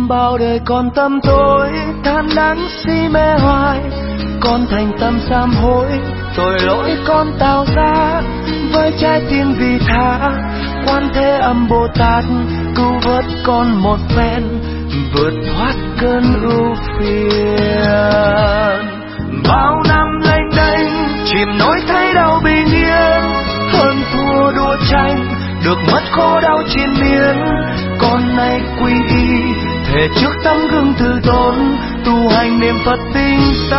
Bao đời con tâm tối than đắng si mê hoài, con thành tâm sám hối tội lỗi con tạo ra. Với trái tim vị tha, Quan Thế Âm Bồ Tát cứu vớt con một phen, vượt thoát cơn ưu phiền. Bao năm lênh đênh chìm nỗi thấy đau bình yên, hơn thua đua tranh được mất khổ đau triền miên. Con nay quy y thề trước tấm gương từ tốn, tu hành niệm Phật tinh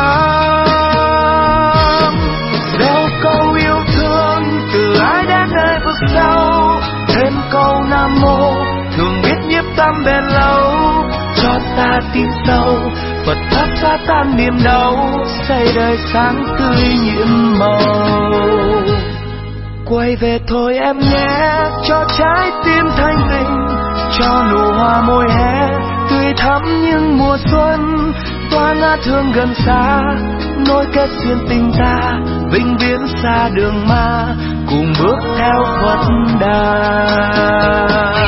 tấn. Gieo câu yêu thương từ ai đến nơi vực sâu, thêm câu Nam Mô thường biết nhiếp tâm bền lâu. Cho ta tin sâu Phật pháp xóa tan niềm đau, xây đời sáng tươi nhiệm màu. Quay về thôi em nhé, cho trái tim thanh bình, cho nụ hoa môi hè tươi thắm những mùa xuân. Toa ngát hương gần xa, nối kết duyên tình ta, vĩnh viễn xa đường ma, cùng bước theo Phật đà.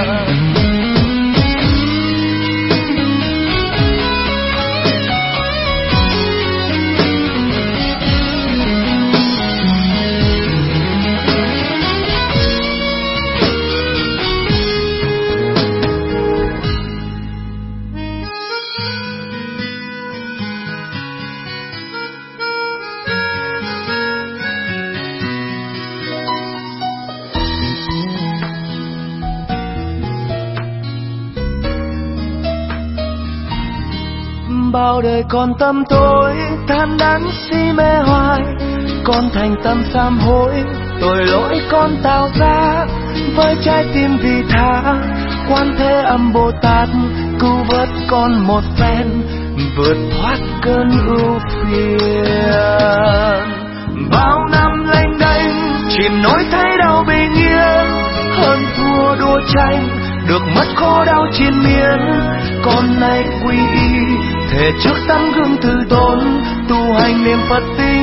Bao đời con tâm tối than đắng si mê hoài, con thành tâm sám hối tội lỗi con tạo ra. Với trái tim vị tha, Quan Thế Âm Bồ Tát cứu vớt con một phen, vượt thoát cơn ưu phiền. Bao năm lênh đênh chìm nỗi thấy đau bình yên, hơn thua đua tranh được mất khổ đau triền miên. Con nay quy y thề trước tấm gương từ tốn, tu hành niệm Phật tinh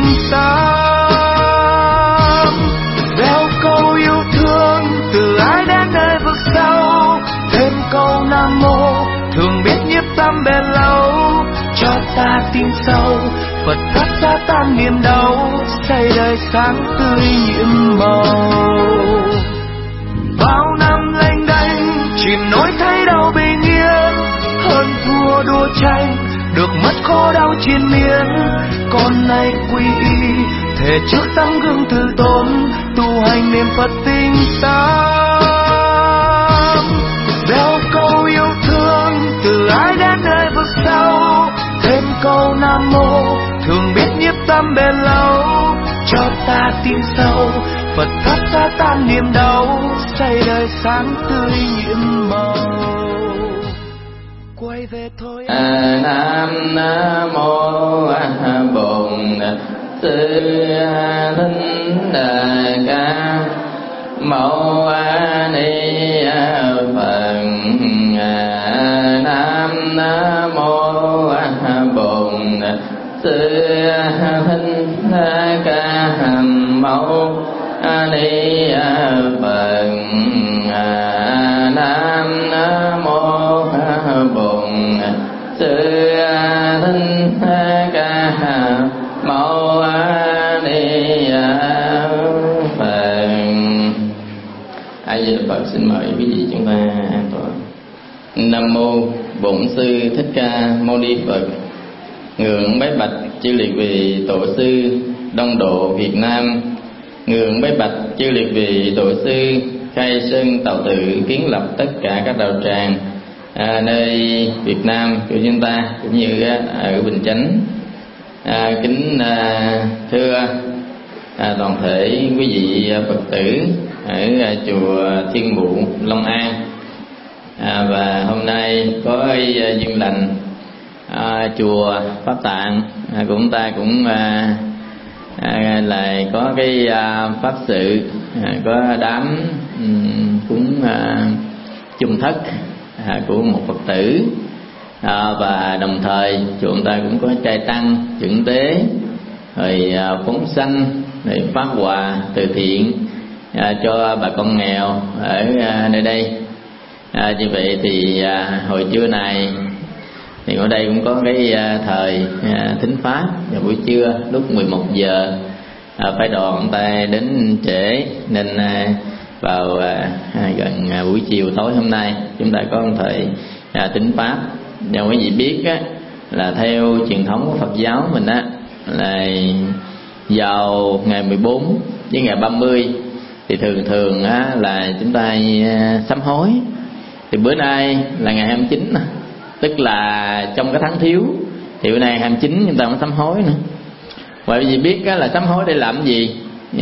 tấn. Gieo câu yêu thương từ ai đến nơi vực sâu, thêm câu Nam Mô thường biết nhiếp tâm bền lâu. Cho ta tin sâu Phật pháp xóa tan niềm đau, xây đời sáng tươi nhiệm màu. Bao năm lênh đênh chìm nỗi thấy đau bình yên, hơn thua đua tranh được mất khổ đau triền miên. Con nay quy y thề trước tấm gương từ tốn, tu hành niệm Phật tinh tấn. Gieo câu yêu thương từ ai đến nơi vực sâu, thêm câu Nam Mô thường biết nhiếp tâm bền lâu. Cho ta tin sâu Phật pháp xóa tan niềm đau, xây đời sáng tươi nhiệm màu. Quay về thôi Nam Mô Bổn Sư Thích Ca Mâu Ni Phật. Nam Mô Bổn Sư Thích Ca Mâu Ni Phật. Nam Mô Bổn Sư Thích Ca Mâu Ni Phật. A Di Đà Phật. Xin mời quý vị chúng ta an toàn. Nam Mô Bổn Sư Thích Ca Mâu Ni Phật. Ngưỡng bái bạch chư liệt vị tổ sư Đông Độ Việt Nam. Ngưỡng bái bạch chư liệt vị tổ sư khai sơn tạo tự, kiến lập tất cả các đạo tràng nơi Việt Nam của chúng ta cũng như ở Bình Chánh. Kính thưa toàn thể quý vị Phật tử ở chùa Thiên Mụ Long An. Và hôm nay có duyên lành chùa Pháp Tạng của chúng ta cũng lại có cái pháp sự, có đám cúng chung thất của một Phật tử, và đồng thời chùa chúng ta cũng có trai tăng chuẩn tế, rồi phóng sanh, rồi phát quà từ thiện cho bà con nghèo ở nơi đây. Như vậy thì hồi trưa này thì ở đây cũng có cái thời thính pháp vào buổi trưa lúc 11 giờ. Phái đoàn ta đến trễ nên vào gần buổi chiều tối hôm nay chúng ta có một thời thính pháp. Và quý vị biết á, là theo truyền thống của Phật giáo mình á, là vào ngày 14 với ngày 30 thì thường á, là chúng ta sám hối. Thì bữa nay là ngày 29, tức là trong cái tháng thiếu, thì bữa nay 29 chúng ta mới sám hối nữa. Và quý vị biết á, là sám hối để làm gì?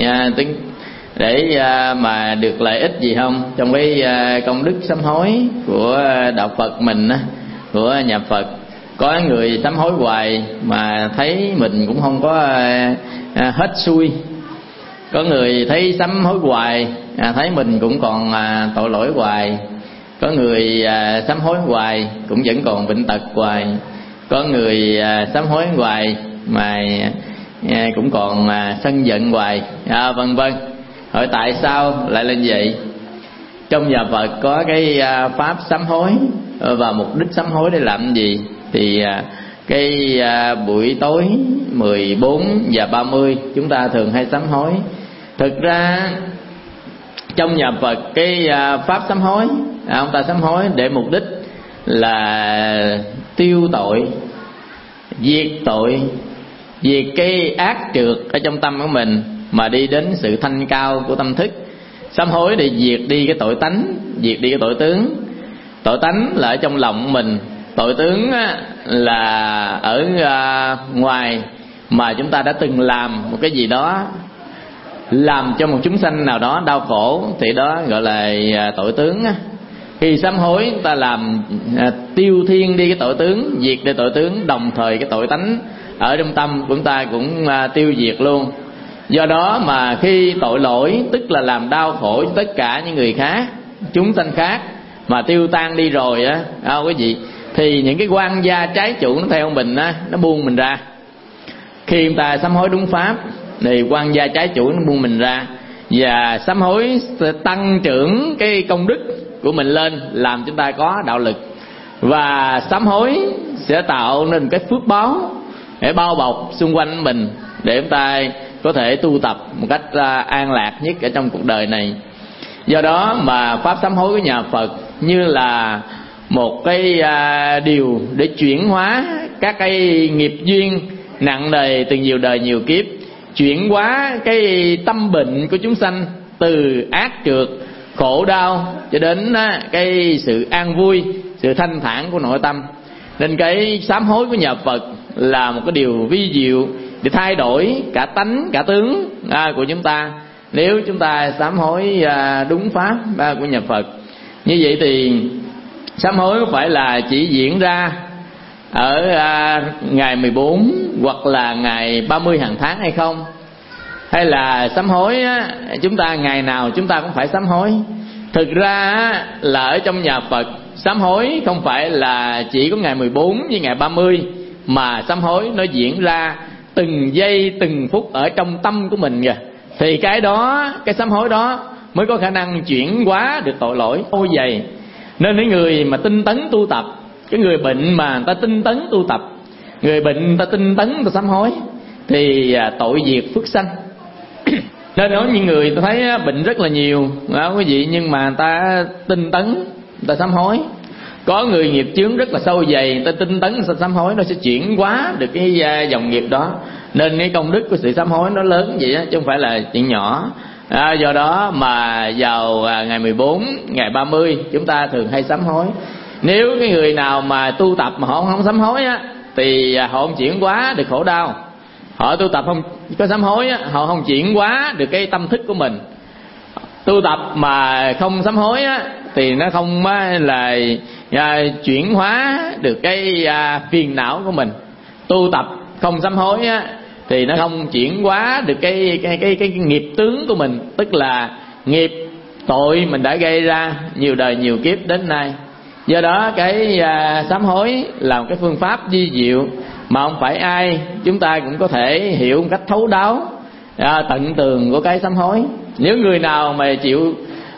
Để mà được lợi ích gì không? Trong cái công đức sám hối của đạo Phật mình á, của nhà Phật, có người sám hối hoài mà thấy mình cũng không có hết xuôi. Có người thấy sám hối hoài thấy mình cũng còn tội lỗi hoài. Có người sám hối hoài cũng vẫn còn bệnh tật hoài. Có người sám hối hoài mà cũng còn sân giận hoài, vân vân. Hỏi tại sao lại là như vậy? Trong nhà Phật có cái pháp sám hối, và mục đích sám hối để làm gì? Thì cái buổi tối 14 và 30 chúng ta thường hay sám hối. Thực ra trong nhà Phật cái pháp sám hối, ông ta sám hối để mục đích là tiêu tội, diệt tội, diệt cái ác trượt ở trong tâm của mình mà đi đến sự thanh cao của tâm thức. Sám hối để diệt đi cái tội tánh, diệt đi cái tội tướng. Tội tánh là ở trong lòng mình, tội tướng là ở ngoài mà chúng ta đã từng làm một cái gì đó làm cho một chúng sanh nào đó đau khổ, thì đó gọi là tội tướng. Khi sám hối ta làm tiêu thiên đi cái tội tướng, diệt đi tội tướng, đồng thời cái tội tánh ở trong tâm của chúng ta cũng tiêu diệt luôn. Do đó mà khi tội lỗi, tức là làm đau khổ cho tất cả những người khác, chúng sanh khác, mà tiêu tan đi rồi á, quý vị, thì những cái quan gia trái chủ nó theo mình á, nó buông mình ra. Khi chúng ta sám hối đúng pháp thì quan gia trái chủ nó buông mình ra, và sám hối sẽ tăng trưởng cái công đức của mình lên, làm chúng ta có đạo lực. Và sám hối sẽ tạo nên cái phước báo để bao bọc xung quanh mình, để chúng ta có thể tu tập một cách an lạc nhất ở trong cuộc đời này. Do đó mà pháp sám hối của nhà Phật như là một cái điều để chuyển hóa các cái nghiệp duyên nặng nề từ nhiều đời nhiều kiếp, chuyển hóa cái tâm bệnh của chúng sanh từ ác trượt, khổ đau cho đến cái sự an vui, sự thanh thản của nội tâm. Nên cái sám hối của nhà Phật là một cái điều vi diệu để thay đổi cả tánh, cả tướng của chúng ta, nếu chúng ta sám hối đúng pháp của nhà Phật. Như vậy thì sám hối có phải là chỉ diễn ra ở ngày 14 hoặc là ngày 30 hàng tháng hay không? Hay là sám hối chúng ta ngày nào chúng ta cũng phải sám hối? Thực ra là ở trong nhà Phật, sám hối không phải là chỉ có ngày 14 với ngày 30, mà sám hối nó diễn ra từng giây từng phút ở trong tâm của mình kìa. Thì cái đó, cái sám hối đó mới có khả năng chuyển hóa được tội lỗi ô dày. Nên những người mà tinh tấn tu tập, cái người bệnh mà người ta tinh tấn tu tập, người bệnh người ta tinh tấn người ta sám hối, thì tội diệt phước sanh. Nên có những người ta thấy bệnh rất là nhiều quý vị, nhưng mà người ta tinh tấn, người ta sám hối. Có người nghiệp chướng rất là sâu dày, người ta tinh tấn sám hối, nó sẽ chuyển hóa được cái dòng nghiệp đó. Nên cái công đức của sự sám hối nó lớn vậy á, chứ không phải là chuyện nhỏ. Do đó mà vào ngày 14, ngày 30 chúng ta thường hay sám hối. Nếu cái người nào mà tu tập mà họ không sám hối á, thì họ không chuyển hóa được khổ đau. Họ tu tập không có sám hối á, họ không chuyển hóa được cái tâm thức của mình. Tu tập mà không sám hối á, thì nó không là chuyển hóa được cái phiền não của mình. Tu tập không sám hối á, thì nó không chuyển hóa được cái nghiệp tướng của mình, tức là nghiệp tội mình đã gây ra nhiều đời nhiều kiếp đến nay. Do đó cái sám hối là một cái phương pháp vi diệu mà không phải ai chúng ta cũng có thể hiểu một cách thấu đáo tận tường của cái sám hối. Nếu người nào mà chịu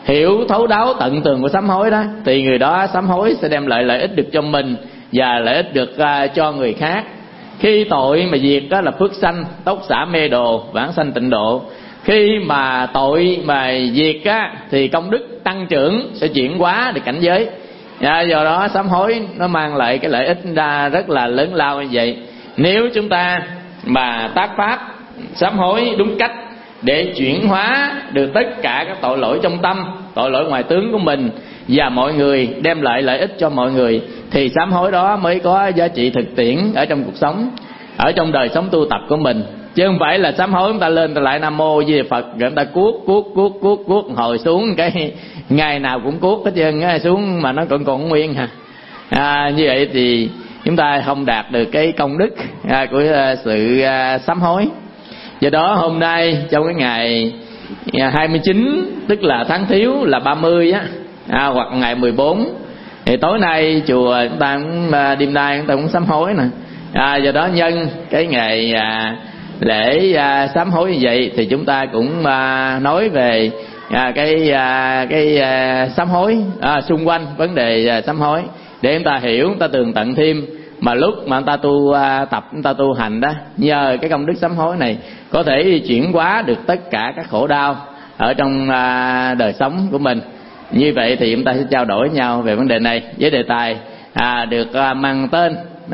hiểu thấu đáo tận tường của sám hối đó, thì người đó sám hối sẽ đem lại lợi ích được cho mình và lợi ích được cho người khác. Khi tội mà diệt đó là phước sanh, tốc xả mê đồ, vãng sanh tịnh độ. Khi mà tội mà diệt á thì công đức tăng trưởng, sẽ chuyển hóa được cảnh giới. Do đó sám hối nó mang lại cái lợi ích ra rất là lớn lao như vậy. Nếu chúng ta mà tác pháp sám hối đúng cách để chuyển hóa được tất cả các tội lỗi trong tâm, tội lỗi ngoài tướng của mình và mọi người, đem lại lợi ích cho mọi người, thì sám hối đó mới có giá trị thực tiễn ở trong cuộc sống, ở trong đời sống tu tập của mình. Chứ không phải là sám hối chúng ta lên ta lại Nam Mô Di Đà Phật rồi chúng ta cuốc hồi xuống cái ngày nào cũng cuốc hết trơn xuống mà nó còn nguyên ha. Như vậy thì chúng ta không đạt được cái công đức của sự sám hối. Do đó hôm nay trong cái ngày 29 tức là tháng Thiếu là 30 hoặc ngày 14 thì tối nay chùa chúng ta cũng đêm nay chúng ta cũng sám hối nè. Do đó nhân cái ngày lễ sám hối như vậy thì chúng ta cũng nói về cái sám hối xung quanh vấn đề sám hối để chúng ta hiểu, chúng ta tường tận thêm. Mà lúc mà chúng ta tu tập, chúng ta tu hành đó, nhờ cái công đức sám hối này có thể chuyển hóa được tất cả các khổ đau ở trong đời sống của mình. Như vậy thì chúng ta sẽ trao đổi nhau về vấn đề này với đề tài được mang tên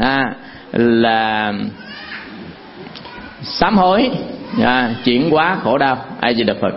là sám hối chuyển hóa khổ đau. A Di Đà Phật.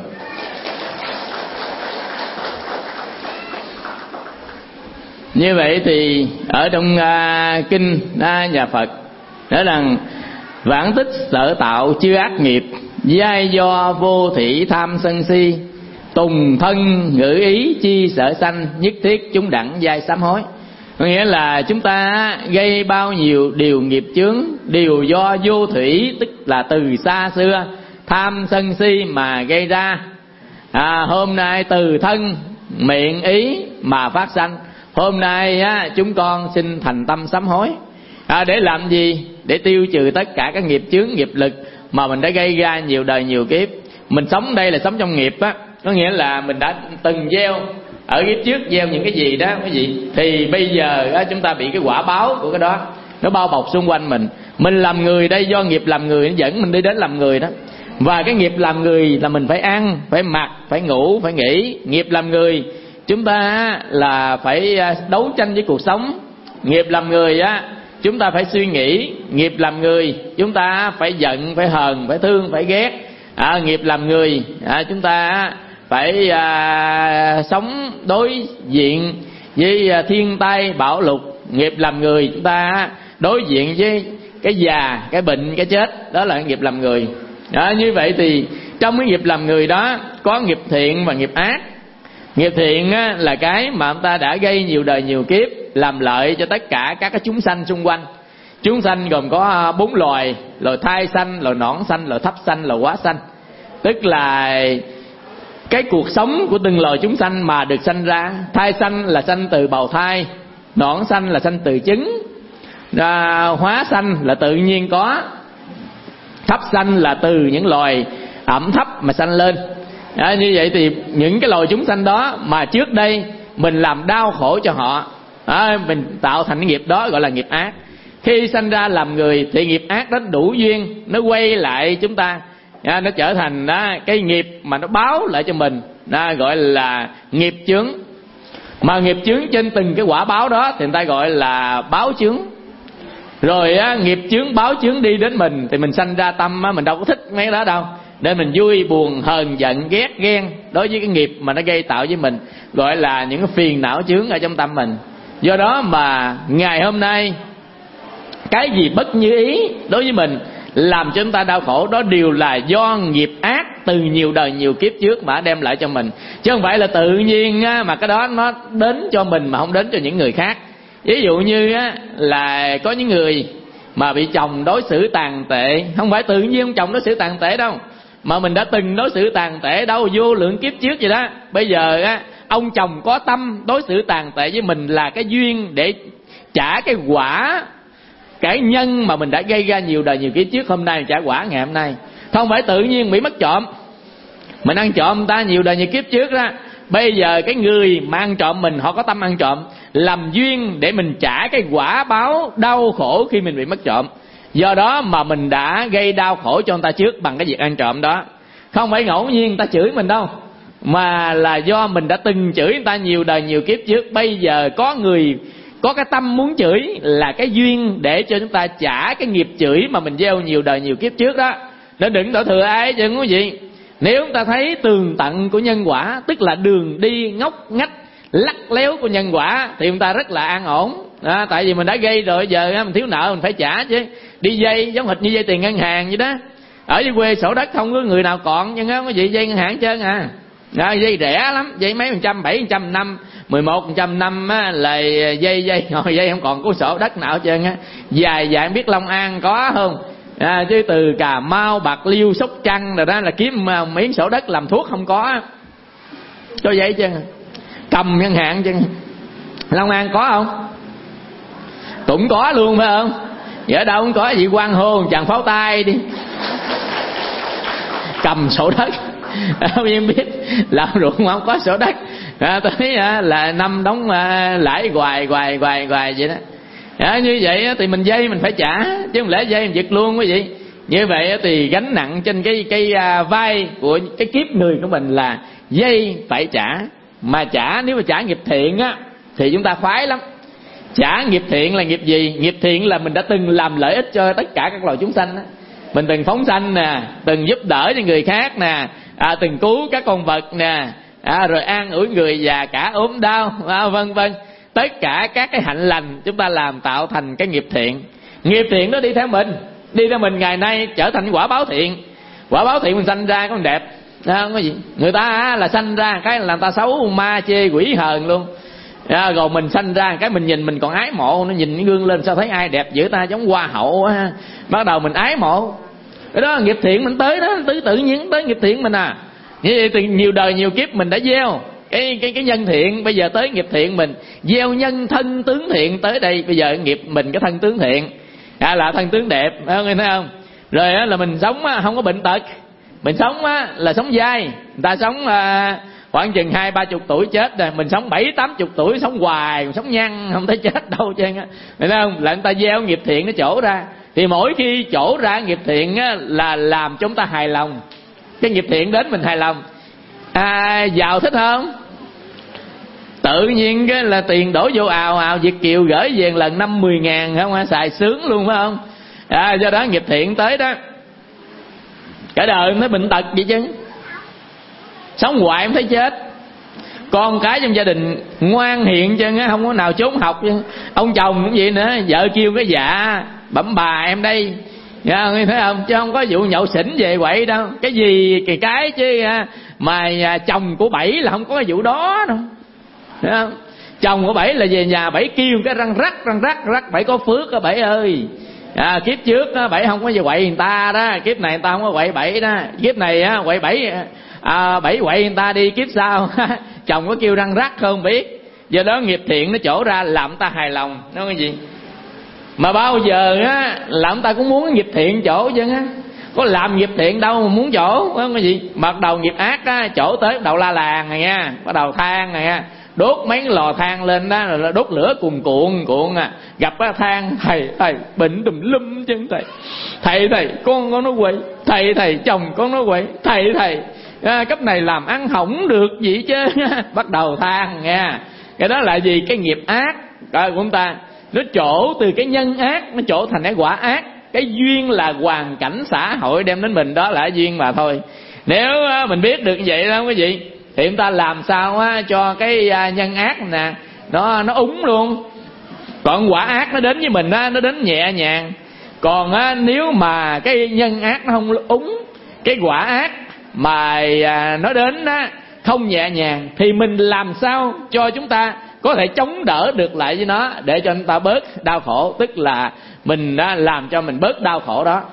Như vậy thì ở trong kinh nhà Phật nói rằng vãng tích sở tạo chư ác nghiệp, giai do vô thị tham sân si, tùng thân ngữ ý chi sở sanh, nhất thiết chúng đẳng giai sám hối. Có nghĩa là chúng ta gây bao nhiêu điều nghiệp chướng đều do vô thủy, tức là từ xa xưa tham sân si mà gây ra. Hôm nay từ thân miệng ý mà phát sanh. Hôm nay chúng con xin thành tâm sám hối. Để làm gì? Để tiêu trừ tất cả các nghiệp chướng, nghiệp lực mà mình đã gây ra nhiều đời nhiều kiếp. Mình sống đây là sống trong nghiệp có nghĩa là mình đã từng gieo ở kiếp trước, gieo những cái gì đó cái gì, thì bây giờ chúng ta bị cái quả báo của cái đó nó bao bọc xung quanh mình. Mình làm người đây do nghiệp làm người nó dẫn mình đi đến làm người đó. Và cái nghiệp làm người là mình phải ăn, phải mặc, phải ngủ, phải nghỉ. Nghiệp làm người chúng ta là phải đấu tranh với cuộc sống. Nghiệp làm người chúng ta phải suy nghĩ. Nghiệp làm người chúng ta phải giận, phải hờn, phải thương, phải ghét. Nghiệp làm người chúng ta phải sống đối diện với thiên tai bão lụt. Nghiệp làm người chúng ta đối diện với cái già, cái bệnh, cái chết. Đó là nghiệp làm người. Như vậy thì trong cái nghiệp làm người đó có nghiệp thiện và nghiệp ác. Nghiệp thiện là cái mà chúng ta đã gây nhiều đời nhiều kiếp, làm lợi cho tất cả các cái chúng sanh xung quanh. Chúng sanh gồm có 4 loài: loài thai sanh, loài nõn sanh, loài thấp sanh, loài hóa sanh. Tức là cái cuộc sống của từng loài chúng sanh mà được sanh ra. Thai sanh là sanh từ bào thai, nõn sanh là sanh từ trứng, hóa sanh là tự nhiên có, thấp sanh là từ những loài ẩm thấp mà sanh lên. Như vậy thì những cái loài chúng sanh đó mà trước đây mình làm đau khổ cho họ, mình tạo thành cái nghiệp đó gọi là nghiệp ác. Khi sanh ra làm người thì nghiệp ác đó đủ duyên, nó quay lại chúng ta, nó trở thành cái nghiệp mà nó báo lại cho mình, gọi là nghiệp chướng. Mà nghiệp chướng trên từng cái quả báo đó thì người ta gọi là báo chướng. Rồi nghiệp chướng báo chướng đi đến mình thì mình sanh ra tâm mình đâu có thích mấy đó đâu, để mình vui buồn hờn giận ghét ghen đối với cái nghiệp mà nó gây tạo với mình, gọi là những cái phiền não chướng ở trong tâm mình. Do đó mà ngày hôm nay cái gì bất như ý đối với mình làm cho chúng ta đau khổ, đó đều là do nghiệp ác từ nhiều đời nhiều kiếp trước mà đem lại cho mình, chứ không phải là tự nhiên mà cái đó nó đến cho mình mà không đến cho những người khác. Ví dụ như là có những người mà bị chồng đối xử tàn tệ, không phải tự nhiên ông chồng đối xử tàn tệ đâu, mà mình đã từng đối xử tàn tệ đâu, vô lượng kiếp trước vậy đó. Bây giờ ông chồng có tâm đối xử tàn tệ với mình là cái duyên để trả cái quả, cái nhân mà mình đã gây ra nhiều đời nhiều kiếp trước. Hôm nay mình trả quả ngày hôm nay, không phải tự nhiên bị mất trộm. Mình ăn trộm người ta nhiều đời nhiều kiếp trước đó, Bây giờ cái người mà ăn trộm mình, họ có tâm ăn trộm, làm duyên để mình trả cái quả báo đau khổ khi mình bị mất trộm. Do đó mà mình đã gây đau khổ cho người ta trước bằng cái việc ăn trộm đó. Không phải ngẫu nhiên người ta chửi mình đâu, mà là do mình đã từng chửi người ta nhiều đời nhiều kiếp trước. Bây giờ có người có cái tâm muốn chửi là cái duyên để cho chúng ta trả cái nghiệp chửi mà mình gieo nhiều đời nhiều kiếp trước đó. Nên đừng đổ thừa ai chứ quý vị. Nếu chúng ta thấy tường tận của nhân quả, tức là đường đi ngóc ngách lắc léo của nhân quả, thì chúng ta rất là an ổn. Tại vì mình đã gây rồi, giờ mình thiếu nợ mình phải trả chứ. Đi dây giống hệt như dây tiền ngân hàng vậy đó. Ở dưới quê sổ đất không có người nào còn, nhưng không có gì dây ngân hàng hết trơn à. Dây rẻ lắm, dây mấy %, 7% năm, 11% năm á, là dây ngồi dây không còn có sổ đất nào hết trơn á. Dài biết Long An có không? Chứ từ Cà Mau, Bạc Liêu, Sóc Trăng rồi đó là kiếm miếng sổ đất làm thuốc không có. Cho vậy chứ cầm ngân hàng chứ. Long An có không? Cũng có luôn phải không? Ở đâu cũng có gì quan hô chàng pháo tay đi. Cầm sổ đất. Em biết làm ruộng mà không có sổ đất, tới là năm đóng lãi hoài vậy đó. Như vậy thì mình dây mình phải trả, chứ không lẽ dây mình giật luôn quý vị. Như vậy thì gánh nặng trên cái vai của cái kiếp người của mình là dây phải trả. Mà trả, nếu mà trả nghiệp thiện á thì chúng ta khoái lắm. Trả nghiệp thiện là nghiệp gì? Nghiệp thiện là mình đã từng làm lợi ích cho tất cả các loài chúng sanh á. Mình từng phóng sanh nè, từng giúp đỡ cho người khác nè, từng cứu các con vật nè, rồi an ủi người già cả ốm đau, vân vân. Tất cả các cái hạnh lành chúng ta làm tạo thành cái nghiệp thiện. Nghiệp thiện đó đi theo mình ngày nay trở thành quả báo thiện. Quả báo thiện mình sanh ra có đẹp, không có gì. Người ta là sanh ra cái là người ta xấu ma chê quỷ hờn luôn. Rồi mình sanh ra cái mình nhìn mình còn ái mộ, nó nhìn cái gương lên sao thấy ai đẹp dữ ta, giống hoa hậu á. Bắt đầu mình ái mộ. Cái đó là nghiệp thiện mình tới đó, tự nhiên tới nghiệp thiện mình à. Như vậy thì nhiều đời nhiều kiếp mình đã gieo cái nhân thiện, bây giờ tới nghiệp thiện mình gieo nhân thân tướng thiện tới đây, bây giờ nghiệp mình cái thân tướng thiện, là thân tướng đẹp, nghe thấy không? Rồi á, là mình sống á, không có bệnh tật, mình sống á, là sống dai, người ta sống khoảng chừng 20-30 tuổi chết rồi, mình sống 70-80 tuổi sống hoài, sống nhăn không thấy chết đâu trơn á, thấy không? Là người ta gieo nghiệp thiện nó trổ ra, thì mỗi khi trổ ra nghiệp thiện á, là làm chúng ta hài lòng, cái nghiệp thiện đến mình hài lòng. Giàu thích không? Tự nhiên cái là tiền đổ vô ào Việt kiều gửi về lần 5-10 ngàn không, xài sướng luôn phải không? Do đó nghiệp thiện tới đó cả đời mới bệnh tật vậy chứ, sống hoài không thấy chết. Con cái trong gia đình ngoan hiền chứ, không có nào trốn học chứ. Ông chồng cũng vậy nữa, vợ kêu cái dạ bẩm bà em đây, thấy không? Chứ không có vụ nhậu xỉn về quậy đâu. Cái gì cái chứ mà chồng của Bảy là không có cái vụ đó đâu, thấy không? Chồng của Bảy là về nhà Bảy kêu cái răng rắc Bảy có phước á Bảy ơi. Kiếp trước á Bảy không có về quậy người ta đó, kiếp này người ta không có quậy Bảy đó, kiếp này á quậy Bảy, Bảy quậy người ta đi, kiếp sau chồng có kêu răng rắc không biết. Do đó nghiệp thiện nó trổ ra làm người ta hài lòng, nó cái gì mà bao giờ á là người ta cũng muốn nghiệp thiện chỗ chứ á, có làm nghiệp thiện đâu mà muốn chỗ, không cái gì. Bắt đầu nghiệp ác á chỗ tới bắt đầu la làng này nha, bắt đầu than này nha, đốt mấy cái lò than lên đó, rồi đốt lửa cuồn gặp cái than thầy bệnh tùm lum chứ thầy con nó quậy, thầy chồng con nó quậy, thầy cấp này làm ăn hỏng được gì chứ bắt đầu than nha. Cái đó là gì? Cái nghiệp ác của chúng ta nó trổ từ cái nhân ác, nó trổ thành cái quả ác. Cái duyên là hoàn cảnh xã hội đem đến mình, đó là duyên mà thôi. Nếu mình biết được như vậy đó quý vị, thì chúng ta làm sao cho cái nhân ác nè nó úng luôn. Còn quả ác nó đến với mình nó đến nhẹ nhàng. Còn nếu mà cái nhân ác nó không úng, cái quả ác mà nó đến không nhẹ nhàng, thì mình làm sao cho chúng ta có thể chống đỡ được lại với nó, để cho chúng ta bớt đau khổ, tức là mình làm cho mình bớt đau khổ đó.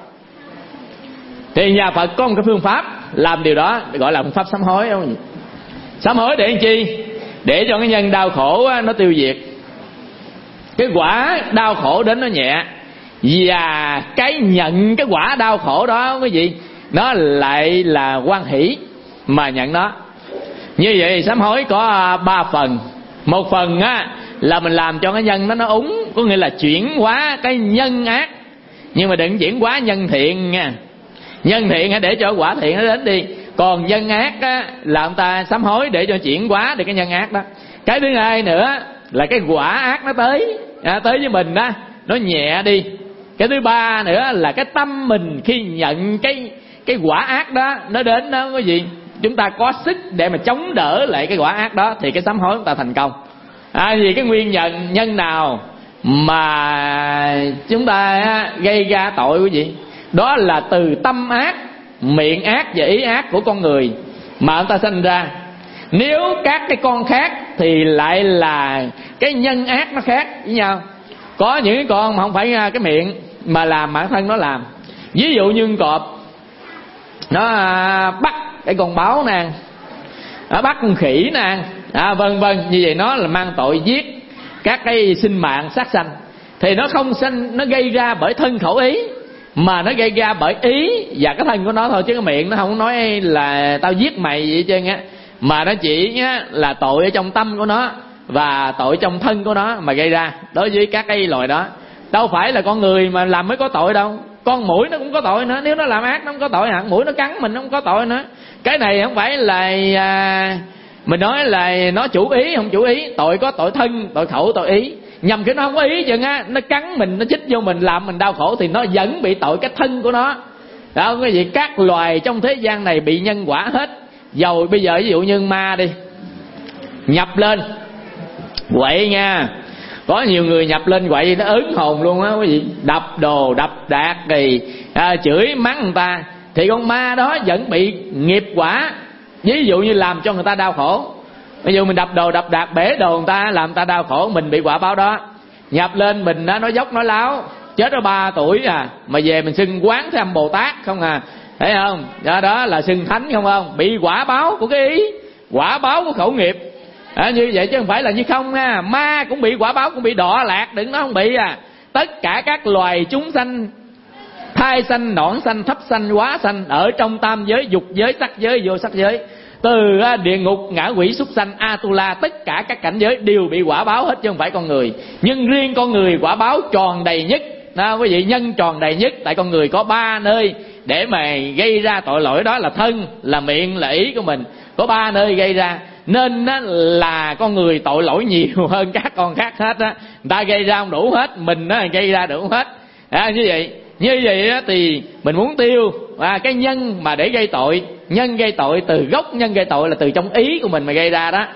Thì nhà Phật có một cái phương pháp làm điều đó, gọi là phương pháp sám hối. Sám hối để làm chi? Để cho cái nhân đau khổ nó tiêu diệt, cái quả đau khổ đến nó nhẹ, và cái nhận cái quả đau khổ đó cái gì nó lại là hoan hỷ mà nhận nó. Như vậy sám hối có 3 phần. Một phần á là mình làm cho cái nhân nó úng, có nghĩa là chuyển hóa cái nhân ác, nhưng mà đừng chuyển hóa nhân thiện nha. Nhân thiện hãy để cho quả thiện nó đến đi. Còn nhân ác á là ông ta sám hối để cho chuyển hóa được cái nhân ác đó. Cái thứ hai nữa là cái quả ác nó tới với mình đó, nó nhẹ đi. Cái thứ ba nữa là cái tâm mình khi nhận cái quả ác đó nó đến đó, cái gì chúng ta có sức để mà chống đỡ lại cái quả ác đó, thì cái sám hối chúng ta thành công. Vì cái nguyên nhân nào mà chúng ta gây ra tội quý vị, đó là từ tâm ác, miệng ác và ý ác của con người mà chúng ta sinh ra. Nếu các cái con khác thì lại là cái nhân ác nó khác với nhau. Có những cái con mà không phải cái miệng mà làm bản thân nó làm. Ví dụ như con cọp nó bắt cái con báo nè, nó bắt con khỉ nè, vân vân, như vậy nó là mang tội giết các cái sinh mạng sát sanh. Thì nó không sanh, nó gây ra bởi thân khẩu ý, mà nó gây ra bởi ý và cái thân của nó thôi, chứ cái miệng nó không nói là tao giết mày vậy trơn á, mà nó chỉ là tội ở trong tâm của nó và tội trong thân của nó mà gây ra đối với các cái loài đó. Đâu phải là con người mà làm mới có tội đâu. Con muỗi nó cũng có tội nữa, nếu nó làm ác nó không có tội hả? Muỗi nó cắn mình nó không có tội nữa. Cái này không phải là mình nói là nó chủ ý không chủ ý. Tội có tội thân, tội khẩu, tội ý. Nhầm cái nó không có ý chừng á, nó cắn mình, nó chích vô mình làm mình đau khổ thì nó vẫn bị tội cái thân của nó. Đó quý vị, các loài trong thế gian này bị nhân quả hết. Dầu bây giờ ví dụ như ma đi, nhập lên quậy nha, có nhiều người nhập lên quậy nó ớn hồn luôn á quý vị, đập đồ đập đạc thì chửi mắng người ta, thì con ma đó vẫn bị nghiệp quả. Ví dụ như làm cho người ta đau khổ, ví dụ mình đập đồ đập đạc bể đồ người ta, làm người ta đau khổ, mình bị quả báo đó. Nhập lên mình đó nói dốc nói láo, chết ở 3 tuổi mà về mình xưng Quán Thế Âm Bồ Tát không thấy không? Đó là xưng thánh không? Bị quả báo của cái ý, quả báo của khẩu nghiệp. Như vậy chứ không phải là như không nha. Ma cũng bị quả báo, cũng bị đọa lạc, đừng nói không bị. Tất cả các loài chúng sanh, thai sanh, nõn sanh, thấp sanh, hóa sanh, ở trong tam giới, dục giới, sắc giới, vô sắc giới, từ địa ngục, ngạ quỷ, súc sanh, Atula, tất cả các cảnh giới đều bị quả báo hết chứ không phải con người. Nhưng riêng con người quả báo tròn đầy nhất. Quý vị, nhân tròn đầy nhất. Tại con người có 3 nơi để mà gây ra tội lỗi, đó là thân, là miệng, là ý của mình. Có 3 nơi gây ra, nên là con người tội lỗi nhiều hơn các con khác hết á. Người ta gây ra không đủ hết, mình gây ra đủ hết. Như vậy thì mình muốn tiêu cái nhân mà để gây tội. Nhân gây tội, từ gốc nhân gây tội là từ trong ý của mình mà gây ra đó.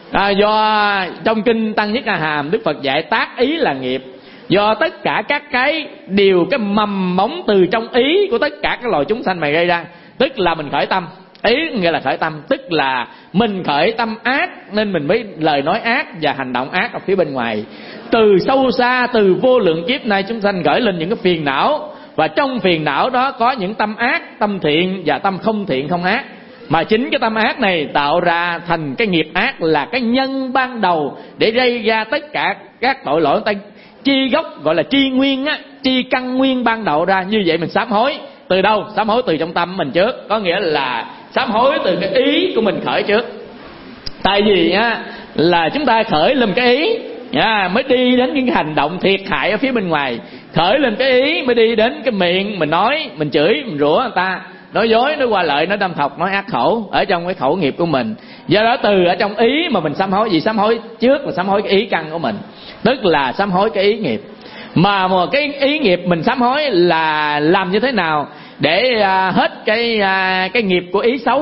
Do trong kinh Tăng Nhất A Hàm, Đức Phật dạy tác ý là nghiệp. Do tất cả các cái điều, cái mầm móng từ trong ý của tất cả các loài chúng sanh mà gây ra. Tức là mình khởi tâm. Ý nghĩa là khởi tâm, tức là mình khởi tâm ác nên mình mới lời nói ác và hành động ác ở phía bên ngoài. Từ sâu xa, từ vô lượng kiếp nay chúng sanh khởi lên những cái phiền não, và trong phiền não đó có những tâm ác, tâm thiện và tâm không thiện không ác. Mà chính cái tâm ác này tạo ra thành cái nghiệp ác, là cái nhân ban đầu để gây ra tất cả các tội lỗi. Ta chi gốc gọi là tri nguyên á, tri căn nguyên ban đầu ra. Như vậy mình sám hối từ đâu? Sám hối từ trong tâm mình trước, có nghĩa là sám hối từ cái ý của mình khởi trước. Tại vì là chúng ta khởi lên cái ý mới đi đến những hành động thiệt hại ở phía bên ngoài. Khởi lên cái ý mới đi đến cái miệng mình nói, mình chửi, mình rủa người ta, nói dối, nói qua lợi, nói đâm thọc, nói ác khẩu ở trong cái khẩu nghiệp của mình. Do đó từ ở trong ý mà mình sám hối. Vì sám hối trước là sám hối cái ý căn của mình, tức là sám hối cái ý nghiệp. Mà một cái ý nghiệp mình sám hối là làm như thế nào để hết cái nghiệp của ý xấu.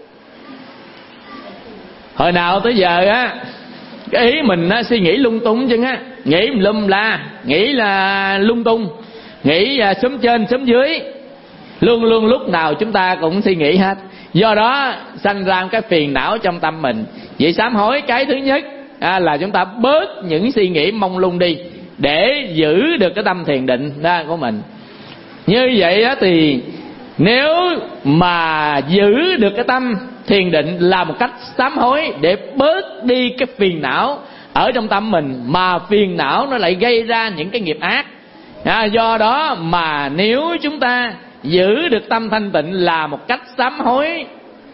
Hồi nào tới giờ cái ý mình suy nghĩ lung tung chứ nghĩ lum la, nghĩ là lung tung, nghĩ xóm trên xóm dưới, luôn luôn lúc nào chúng ta cũng suy nghĩ hết. Do đó sanh ra cái phiền não trong tâm mình. Vậy sám hối cái thứ nhất là chúng ta bớt những suy nghĩ mông lung đi, để giữ được cái tâm thiền định của mình. Như vậy thì nếu mà giữ được cái tâm thiền định là một cách sám hối để bớt đi cái phiền não ở trong tâm mình, mà phiền não nó lại gây ra những cái nghiệp ác. Do đó mà nếu chúng ta giữ được tâm thanh tịnh là một cách sám hối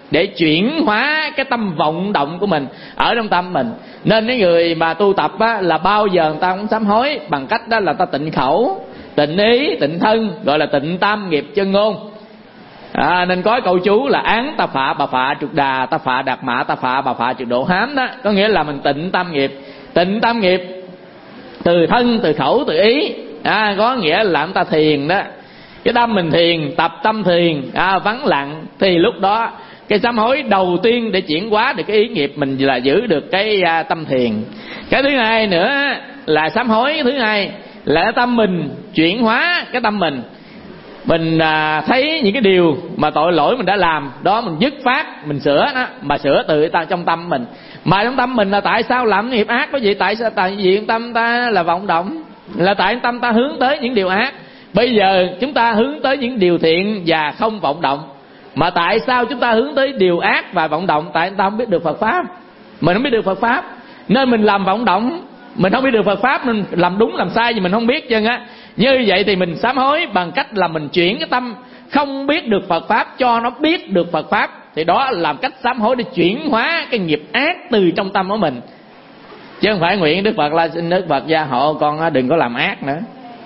để chuyển hóa cái tâm vọng động của mình ở trong tâm mình. Nên cái người mà tu tập á, là bao giờ người ta cũng sám hối bằng cách đó là ta tịnh khẩu, tịnh ý, tịnh thân, gọi là tịnh tam nghiệp chân ngôn. Nên có câu chú là án ta phạ bà phạ trượt đà, ta phạ đạt mã, ta phạ bà phạ trượt độ hám đó. Có nghĩa là mình tịnh tam nghiệp. Tịnh tam nghiệp từ thân, từ khẩu, từ ý. Có nghĩa là chúng ta thiền đó. Cái tâm mình thiền, tập tâm thiền, vắng lặng, thì lúc đó cái sám hối đầu tiên để chuyển hóa được cái ý nghiệp mình là giữ được cái tâm thiền. Cái thứ hai nữa là sám hối, cái thứ hai là cái tâm mình chuyển hóa cái tâm mình. Mình thấy những cái điều mà tội lỗi mình đã làm đó, mình dứt phát, mình sửa đó, mà sửa từ trong tâm mình. Mà trong tâm mình là tại sao làm nghiệp ác? Có gì tại sao? Tại vì tâm ta là vọng động, là tại tâm ta hướng tới những điều ác. Bây giờ chúng ta hướng tới những điều thiện và không vọng động. Mà tại sao chúng ta hướng tới điều ác và vọng động? Tại chúng ta không biết được Phật Pháp. Mình không biết được Phật Pháp nên mình làm vọng động. Mình không biết được Phật Pháp nên làm đúng làm sai gì mình không biết chân á. Như vậy thì mình sám hối bằng cách là mình chuyển cái tâm không biết được Phật Pháp cho nó biết được Phật Pháp. Thì đó là cách sám hối để chuyển hóa cái nghiệp ác từ trong tâm của mình. Chứ không phải nguyện Đức Phật là xin Đức Phật gia hộ con đừng có làm ác nữa.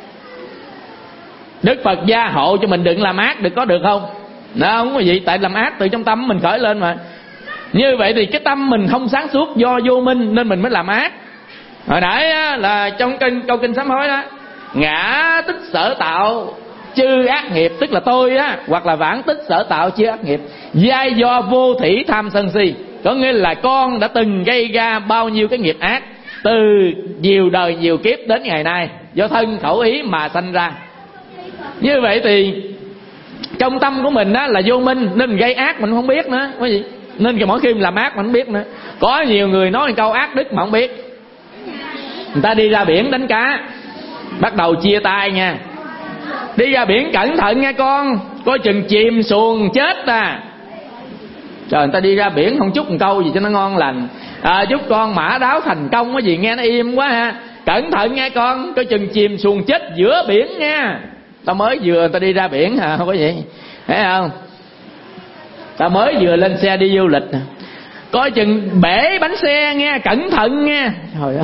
Đức Phật gia hộ cho mình đừng làm ác được, có được không? Không có gì, tại làm ác từ trong tâm mình khởi lên mà. Như vậy thì cái tâm mình không sáng suốt do vô minh nên mình mới làm ác. Hồi nãy á, là trong câu kinh sám hối đó, ngã tích sở tạo chư ác nghiệp, tức là tôi á, hoặc là vãng tích sở tạo chư ác nghiệp, giai do vô thủy tham sân si. Có nghĩa là con đã từng gây ra bao nhiêu cái nghiệp ác từ nhiều đời nhiều kiếp đến ngày nay, do thân khẩu ý mà sanh ra. Như vậy thì trong tâm của mình á, là vô minh nên mình gây ác mình không biết nữa, có gì. Nên mỗi khi mình làm ác mình không biết nữa. Có nhiều người nói một câu ác đức mà không biết. Người ta đi ra biển đánh cá, bắt đầu chia tay nha. Đi ra biển cẩn thận nha con, coi chừng chìm xuồng chết à. Trời, người ta đi ra biển không chúc một câu gì cho nó ngon lành. Chúc con mã đáo thành công cái gì nghe nó im quá ha. Cẩn thận nha con, coi chừng chìm xuồng chết giữa biển nha. Ta mới vừa ta đi ra biển hả, không có gì, thấy không? Ta mới vừa lên xe đi du lịch, coi chừng bể bánh xe nghe, cẩn thận nha. Trời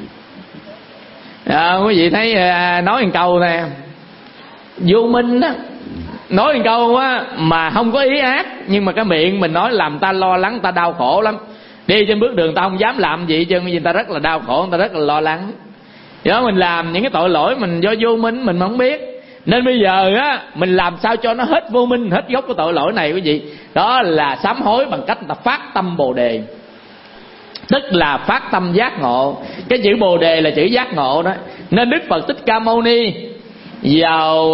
ơi, quý vị thấy nói một câu nè, vô minh đó, nói một câu á mà không có ý ác, nhưng mà cái miệng mình nói làm ta lo lắng, ta đau khổ lắm. Đi trên bước đường ta không dám làm gì chứ, người ta rất là đau khổ, người ta rất là lo lắng. Đó, mình làm những cái tội lỗi mình do vô minh mình không biết. Nên bây giờ á, mình làm sao cho nó hết vô minh, hết gốc của tội lỗi này quý vị. Đó là sám hối bằng cách ta phát tâm Bồ Đề, tức là phát tâm giác ngộ. Cái chữ Bồ Đề là chữ giác ngộ đó. Nên Đức Phật Thích Ca Mâu Ni vào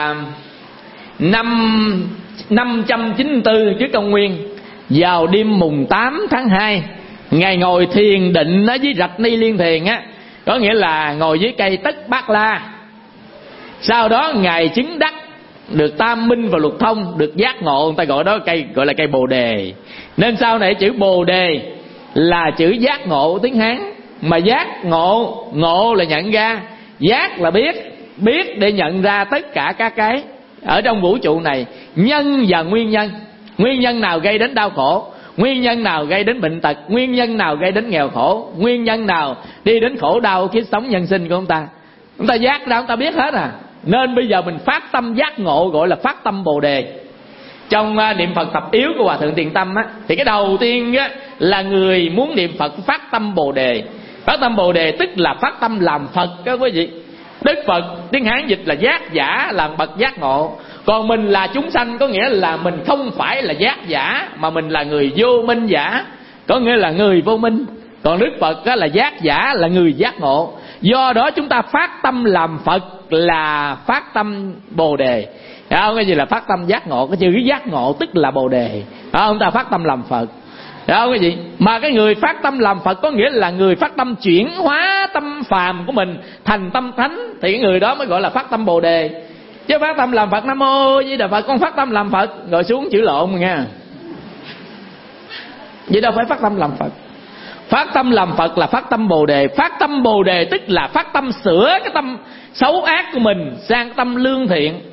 năm 594 trước công nguyên, vào đêm mùng 8 tháng 2, Ngài ngồi thiền định ở dưới rạch Ni Liên Thiền á, có nghĩa là ngồi dưới cây Tất Bát La. Sau đó Ngài chứng đắc được tam minh và lục thông, được giác ngộ, người ta gọi đó cây, gọi là cây Bồ Đề. Nên sau này chữ Bồ Đề là chữ giác ngộ tiếng Hán. Mà giác ngộ, ngộ là nhận ra, giác là biết, biết để nhận ra tất cả các cái ở trong vũ trụ này, nhân và nguyên nhân. Nguyên nhân nào gây đến đau khổ, nguyên nhân nào gây đến bệnh tật, nguyên nhân nào gây đến nghèo khổ, nguyên nhân nào đi đến khổ đau kiếp sống nhân sinh của chúng ta. Chúng ta giác ra, chúng ta biết hết à. Nên bây giờ mình phát tâm giác ngộ, gọi là phát tâm Bồ Đề. Trong niệm Phật thập yếu của Hòa Thượng Tiền Tâm á, thì cái đầu tiên á, là người muốn niệm Phật phát tâm Bồ Đề. Phát tâm Bồ Đề tức là phát tâm làm Phật các quý vị. Đức Phật tiếng Hán dịch là giác giả, là bậc giác ngộ. Còn mình là chúng sanh, có nghĩa là mình không phải là giác giả, mà mình là người vô minh giả, có nghĩa là người vô minh. Còn Đức Phật là giác giả, là người giác ngộ. Do đó chúng ta phát tâm làm Phật là phát tâm Bồ Đề. Không, cái gì là phát tâm giác ngộ, cái chữ giác ngộ tức là Bồ Đề. Chúng ta phát tâm làm Phật. Không, cái gì mà cái người phát tâm làm Phật có nghĩa là người phát tâm chuyển hóa tâm phàm của mình thành tâm thánh, thì cái người đó mới gọi là phát tâm Bồ Đề. Chứ phát tâm làm Phật Nam Mô Di Đà Phật, con phát tâm làm Phật rồi xuống chữ lộn mà nghe. Vậy đâu phải phát tâm làm Phật. Phát tâm làm Phật là phát tâm Bồ Đề. Phát tâm Bồ Đề tức là phát tâm sửa cái tâm xấu ác của mình sang tâm lương thiện.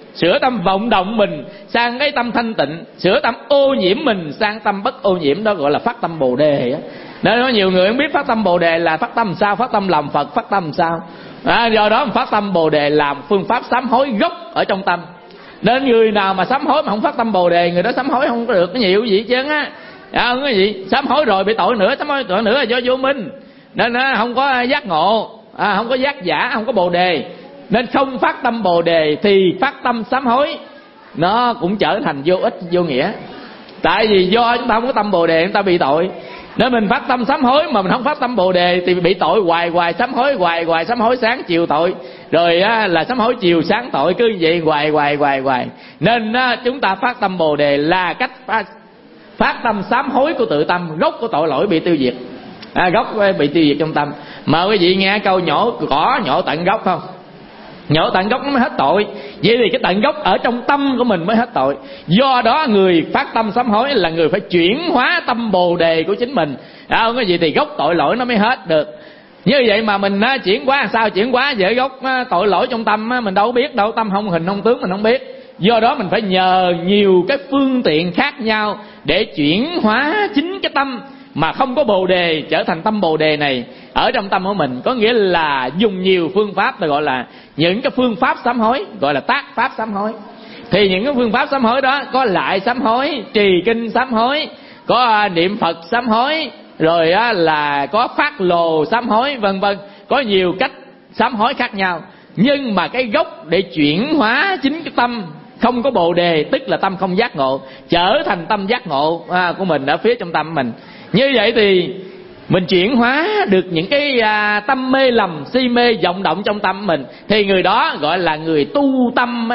sửa tâm vọng động mình sang cái tâm thanh tịnh, sửa tâm ô nhiễm mình sang tâm bất ô nhiễm, đó gọi là phát tâm Bồ Đề á. Nên có nhiều người không biết phát tâm Bồ Đề là phát tâm sao, phát tâm làm Phật, phát tâm sao. Do đó phát tâm Bồ Đề làm phương pháp sám hối gốc ở trong tâm. Nên người nào mà sám hối mà không phát tâm Bồ Đề, người đó sám hối không có được cái nhiều gì chứ á. Không có gì, sám hối rồi bị tội nữa, sám hối tội nữa là do vô minh. Nên không có giác ngộ, không có giác giả, không có Bồ Đề. Nên không phát tâm Bồ Đề thì phát tâm sám hối nó cũng trở thành vô ích, vô nghĩa. Tại vì do chúng ta không có tâm Bồ Đề, chúng ta bị tội. Nếu mình phát tâm sám hối mà mình không phát tâm Bồ Đề thì bị tội hoài hoài, sám hối hoài hoài, sám hối sáng chiều tội, rồi là sám hối chiều sáng tội, cứ vậy hoài hoài hoài hoài. Nên chúng ta phát tâm Bồ Đề là cách phát tâm sám hối của tự tâm, gốc của tội lỗi bị tiêu diệt. Gốc bị tiêu diệt trong tâm. Mà quý vị nghe câu nhổ cỏ nhổ tận gốc không? Nhổ tận gốc nó mới hết tội. Vậy thì cái tận gốc ở trong tâm của mình mới hết tội. Do đó người phát tâm sám hối là người phải chuyển hóa tâm Bồ Đề của chính mình. Không có gì thì gốc tội lỗi nó mới hết được. Như vậy mà mình chuyển hóa sao? Chuyển hóa về gốc tội lỗi trong tâm mình đâu biết đâu. Tâm không hình không tướng mình không biết. Do đó mình phải nhờ nhiều cái phương tiện khác nhau để chuyển hóa chính cái tâm mà không có Bồ Đề trở thành tâm Bồ Đề này ở trong tâm của mình. Có nghĩa là dùng nhiều phương pháp, gọi là những cái phương pháp sám hối, gọi là tác pháp sám hối. Thì những cái phương pháp sám hối đó có lại sám hối, trì kinh sám hối, có niệm Phật sám hối, rồi là có phát lồ sám hối, vân vân. Có nhiều cách sám hối khác nhau. Nhưng mà cái gốc để chuyển hóa chính cái tâm không có Bồ Đề, tức là tâm không giác ngộ, trở thành tâm giác ngộ của mình ở phía trong tâm mình. Như vậy thì mình chuyển hóa được những cái tâm mê lầm, si mê vọng động trong tâm mình, thì người đó gọi là người tu tâm.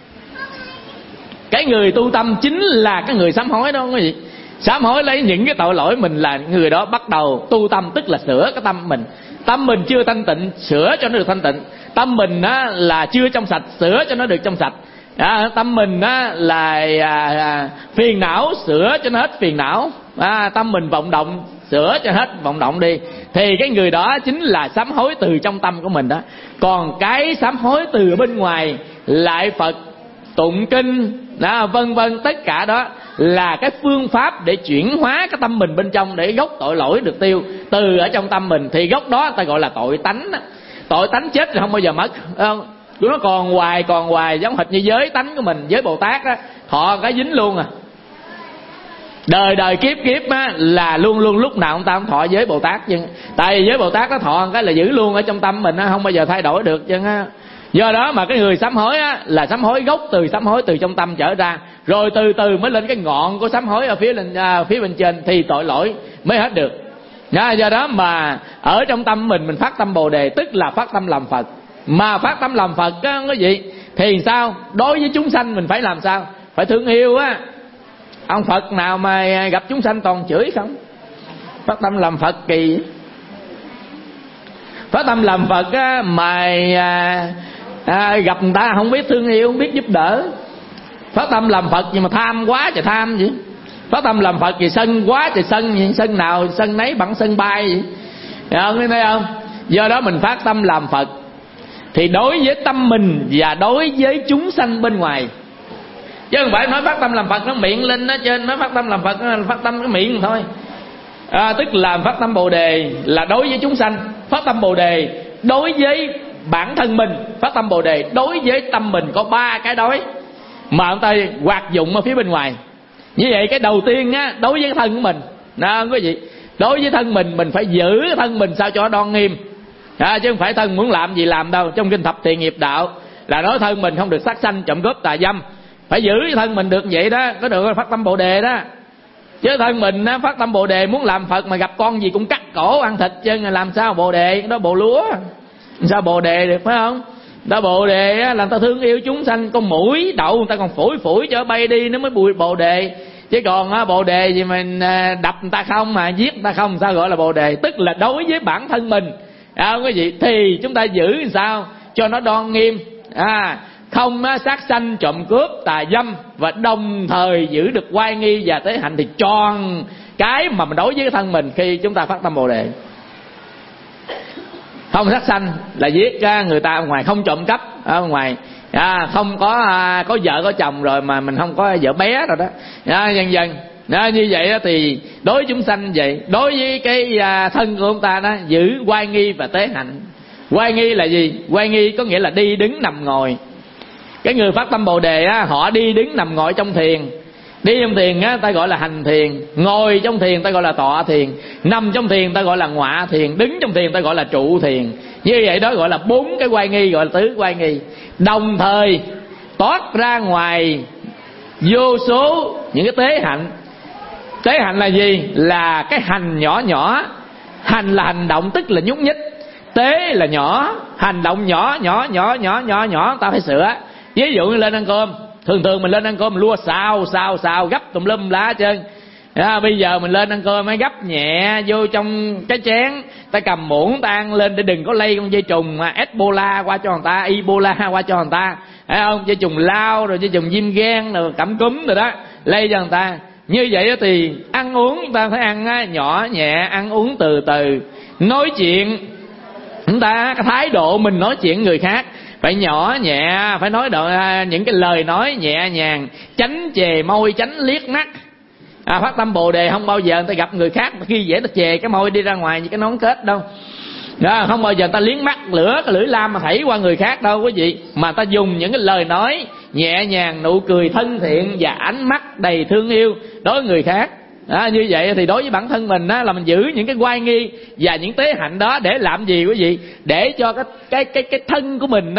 Cái người tu tâm chính là cái người sám hối đó quý vị. Sám hối lấy những cái tội lỗi mình là người đó bắt đầu tu tâm, tức là sửa cái tâm mình. Tâm mình chưa thanh tịnh, sửa cho nó được thanh tịnh. Tâm mình là chưa trong sạch, sửa cho nó được trong sạch. Tâm mình là phiền não, sửa cho nó hết phiền não. Tâm mình vọng động, sửa cho hết vọng động đi. Thì cái người đó chính là sám hối từ trong tâm của mình đó. Còn cái sám hối từ bên ngoài, lại Phật, tụng kinh, vân vân, tất cả đó là cái phương pháp để chuyển hóa cái tâm mình bên trong, để gốc tội lỗi được tiêu từ ở trong tâm mình. Thì gốc đó ta gọi là tội tánh. Tội tánh chết rồi không bao giờ mất, không? Nó còn hoài giống hệt như giới tánh của mình. Giới Bồ Tát á, thọ cái dính luôn à. Đời kiếp á, là luôn luôn lúc nào ông ta cũng thọ giới Bồ Tát chứ. Tại vì giới Bồ Tát nó thọ cái là giữ luôn ở trong tâm mình á, không bao giờ thay đổi được chứ á. Do đó mà cái người sám hối á, là sám hối gốc từ sám hối từ trong tâm trở ra, rồi từ từ mới lên cái ngọn của sám hối ở phía bên trên, thì tội lỗi mới hết được. Do đó mà ở trong tâm mình phát tâm Bồ Đề, tức là phát tâm làm Phật. Mà phát tâm làm Phật á, có gì thì sao? Đối với chúng sanh mình phải làm sao? Phải thương yêu á. Ông Phật nào mà gặp chúng sanh toàn chửi không? Phát tâm làm Phật kỳ. Phát tâm làm Phật á, mà gặp người ta không biết thương yêu, không biết giúp đỡ. Phát tâm làm Phật nhưng mà tham quá trời tham vậy. Phát tâm làm Phật thì sân quá trời sân vậy. Sân nào sân nấy bằng sân bay vậy. Thấy không? Do đó mình phát tâm làm Phật thì đối với tâm mình và đối với chúng sanh bên ngoài. Chứ không phải nói phát tâm làm Phật nó miệng lên nó trên, nói phát tâm làm Phật nó phát tâm cái miệng thôi. Tức là phát tâm Bồ Đề là đối với chúng sanh, phát tâm Bồ Đề đối với bản thân mình, phát tâm Bồ Đề đối với tâm mình. Có ba cái đối mà ông ta hoạt dụng ở phía bên ngoài. Như vậy cái đầu tiên á, đối với cái thân của mình, quý vị, đối với thân mình phải giữ cái thân mình sao cho nó đoan nghiêm. Chứ không phải thân muốn làm gì làm đâu. Trong kinh Thập Thiện Nghiệp Đạo là nói thân mình không được sát sanh, trộm cướp, tà dâm. Phải giữ cái thân mình được vậy đó, có được phát tâm Bồ Đề đó. Chứ thân mình phát tâm Bồ Đề muốn làm Phật mà gặp con gì cũng cắt cổ ăn thịt chứ làm sao Bồ Đề? Đó Bồ Lúa, sao Bồ Đề được, phải không? Đó Bồ Đề là người ta thương yêu chúng sanh. Con mũi đậu người ta còn phủi cho bay đi nó mới bùi Bồ Đề. Chứ còn Bồ Đề gì mình đập người ta không mà giết người ta không, sao gọi là Bồ Đề? Tức là đối với bản thân mình, không có gì thì chúng ta giữ sao cho nó đoan nghiêm, không sát sanh, trộm cướp, tà dâm, và đồng thời giữ được oai nghi và tế hạnh. Thì tròn cái mà mình đối với cái thân mình khi chúng ta phát tâm Bồ Đề. Không sát sanh là giết người ta ở ngoài, không trộm cắp ở ngoài, Không có vợ có chồng rồi mà mình không có vợ bé rồi đó, dần dần như vậy đó. Thì đối với chúng sanh vậy, đối với cái thân của chúng ta đó, giữ oai nghi và tế hạnh. Oai nghi là gì? Oai nghi có nghĩa là đi đứng nằm ngồi. Cái người phát tâm Bồ Đề á, họ đi đứng nằm ngồi trong thiền. Đi trong thiền á, ta gọi là hành thiền. Ngồi trong thiền ta gọi là tọa thiền. Nằm trong thiền ta gọi là ngọa thiền. Đứng trong thiền ta gọi là trụ thiền. Như vậy đó gọi là 4 cái oai nghi, gọi là tứ oai nghi. Đồng thời toát ra ngoài vô số những cái tế hạnh. Tế hạnh là gì? Là cái hành nhỏ nhỏ. Hành là hành động, tức là nhúc nhích. Tế là nhỏ, hành động nhỏ ta phải sửa. Ví dụ như lên ăn cơm, thường mình lên ăn cơm mình lua xào gấp tùm lum lá hết trơn. Bây giờ mình lên ăn cơm mới gấp nhẹ vô trong cái chén, ta cầm muỗng ta ăn lên để đừng có lây con dây trùng Ebola qua cho người ta, Ebola qua cho người ta, thấy không? Dây trùng lao rồi dây trùng viêm gan rồi cảm cúm rồi đó, lây cho người ta. Như vậy thì ăn uống chúng ta phải ăn nhỏ nhẹ, ăn uống từ từ. Nói chuyện chúng ta, cái thái độ mình nói chuyện người khác phải nhỏ nhẹ, phải nói những cái lời nói nhẹ nhàng, tránh chề môi, tránh liếc mắt. Phát tâm Bồ Đề không bao giờ người ta gặp người khác khi dễ ta chề cái môi đi ra ngoài như cái nón kết đâu. Đó, không bao giờ người ta liếc mắt cái lưỡi lam mà thảy qua người khác đâu quý vị. Mà ta dùng những cái lời nói nhẹ nhàng, nụ cười thân thiện và ánh mắt đầy thương yêu đối với người khác. Như vậy thì đối với bản thân mình là mình giữ những cái oai nghi và những tế hạnh đó để làm gì quý vị? Để cho cái thân của mình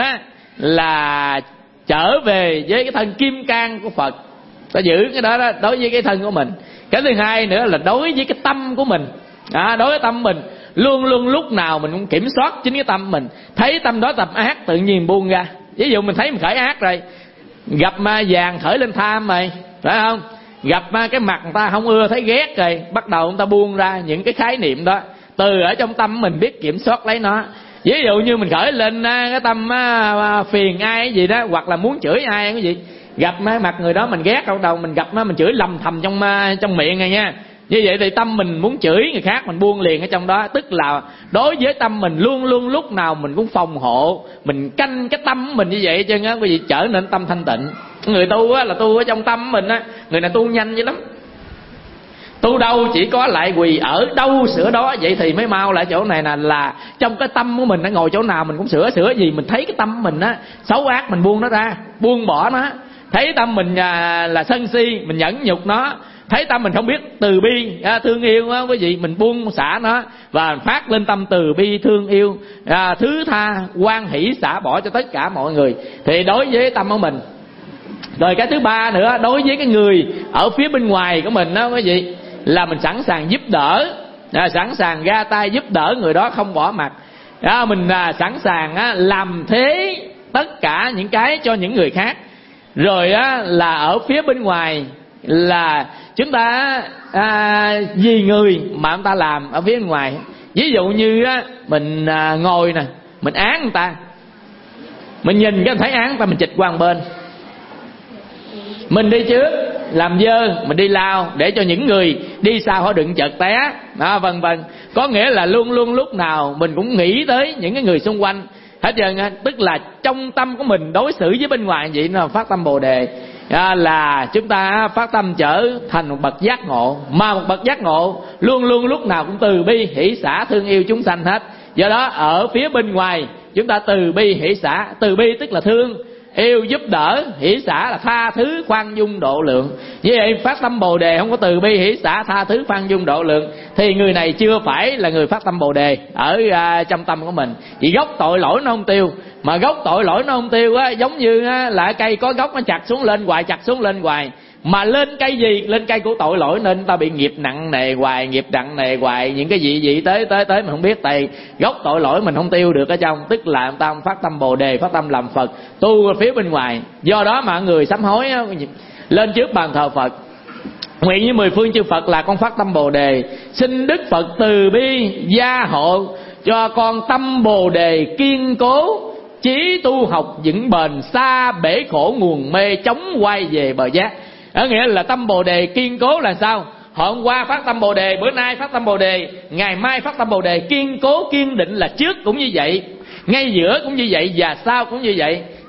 là trở về với cái thân kim cang của Phật. Ta giữ cái đó đối với cái thân của mình. Cái thứ hai nữa là đối với cái tâm của mình. Đối với tâm mình luôn luôn lúc nào mình cũng kiểm soát chính cái tâm mình. Thấy tâm đó tập ác tự nhiên buông ra. Ví dụ mình thấy mình khởi ác rồi, gặp ma vàng khởi lên tham mày, phải không? Gặp cái mặt người ta không ưa thấy ghét rồi, bắt đầu người ta buông ra những cái khái niệm đó. Từ ở trong tâm mình biết kiểm soát lấy nó. Ví dụ như mình khởi lên cái tâm phiền ai cái gì đó, hoặc là muốn chửi ai cái gì, gặp mặt người đó mình ghét đâu, mình gặp mình chửi lầm thầm trong miệng này nha. Như vậy thì tâm mình muốn chửi người khác mình buông liền ở trong đó. Tức là đối với tâm mình luôn luôn lúc nào mình cũng phòng hộ, mình canh cái tâm mình như vậy cho quý vị trở nên tâm thanh tịnh. Người tu là tu ở trong tâm mình á, người này tu nhanh dữ lắm. Tu đâu chỉ có lại quỳ ở đâu sửa đó, vậy thì mới mau lại chỗ này là trong cái tâm của mình nó ngồi chỗ nào mình cũng sửa gì. Mình thấy cái tâm mình á xấu ác mình buông nó ra, buông bỏ nó. Thấy tâm mình là sân si mình nhẫn nhục nó. Thấy tâm mình không biết từ bi thương yêu á quý vị, mình buông xả nó và phát lên tâm từ bi thương yêu, thứ tha hoan hỷ xả bỏ cho tất cả mọi người. Thì đối với tâm của mình. Rồi cái thứ ba nữa, đối với cái người ở phía bên ngoài của mình đó quý vị, là mình sẵn sàng giúp đỡ, sẵn sàng ra tay giúp đỡ người đó, không bỏ mặt. Mình sẵn sàng làm thế tất cả những cái cho những người khác. Rồi là ở phía bên ngoài là chúng ta vì người mà chúng ta làm ở phía bên ngoài. Ví dụ như mình ngồi nè, mình án người ta, mình nhìn cái thấy án người ta mình chịch qua một bên. Mình đi trước làm dơ, mình đi lao để cho những người đi sau họ đừng chợt té, vân vân. Có nghĩa là luôn luôn lúc nào mình cũng nghĩ tới những cái người xung quanh hết trơn. Tức là trong tâm của mình đối xử với bên ngoài vậy là phát tâm Bồ Đề, là chúng ta phát tâm trở thành một bậc giác ngộ. Mà một bậc giác ngộ luôn luôn lúc nào cũng từ bi hỷ xả thương yêu chúng sanh hết. Do đó ở phía bên ngoài chúng ta từ bi hỷ xả. Từ bi tức là thương yêu giúp đỡ, hỷ xả là tha thứ khoan dung độ lượng. Như vậy phát tâm Bồ Đề không có từ bi hỷ xả tha thứ khoan dung độ lượng thì người này chưa phải là người phát tâm Bồ Đề ở trong tâm của mình. Vì gốc tội lỗi nó không tiêu. Mà gốc tội lỗi nó không tiêu giống như là cây có gốc nó chặt xuống lên hoài, chặt xuống lên hoài. Mà lên cây gì? Lên cây của tội lỗi nên ta bị nghiệp nặng nề hoài, nghiệp nặng nề hoài, những cái gì tới mình không biết. Tại gốc tội lỗi mình không tiêu được ở trong. Tức là ta không phát tâm Bồ Đề, phát tâm làm Phật, tu ở phía bên ngoài. Do đó mà người sám hối lên trước bàn thờ Phật, nguyện với 10 phương chư Phật là con phát tâm Bồ Đề, xin Đức Phật từ bi gia hộ cho con tâm Bồ Đề kiên cố, chí tu học vững bền, xa bể khổ nguồn mê, chống quay về bờ giác. Ở nghĩa là tâm Bồ Đề kiên cố là sao? Hôm qua phát tâm Bồ Đề, bữa nay phát tâm Bồ Đề, ngày mai phát tâm Bồ Đề. Kiên cố kiên định là trước cũng như vậy, ngay giữa cũng như vậy và sau cũng như vậy.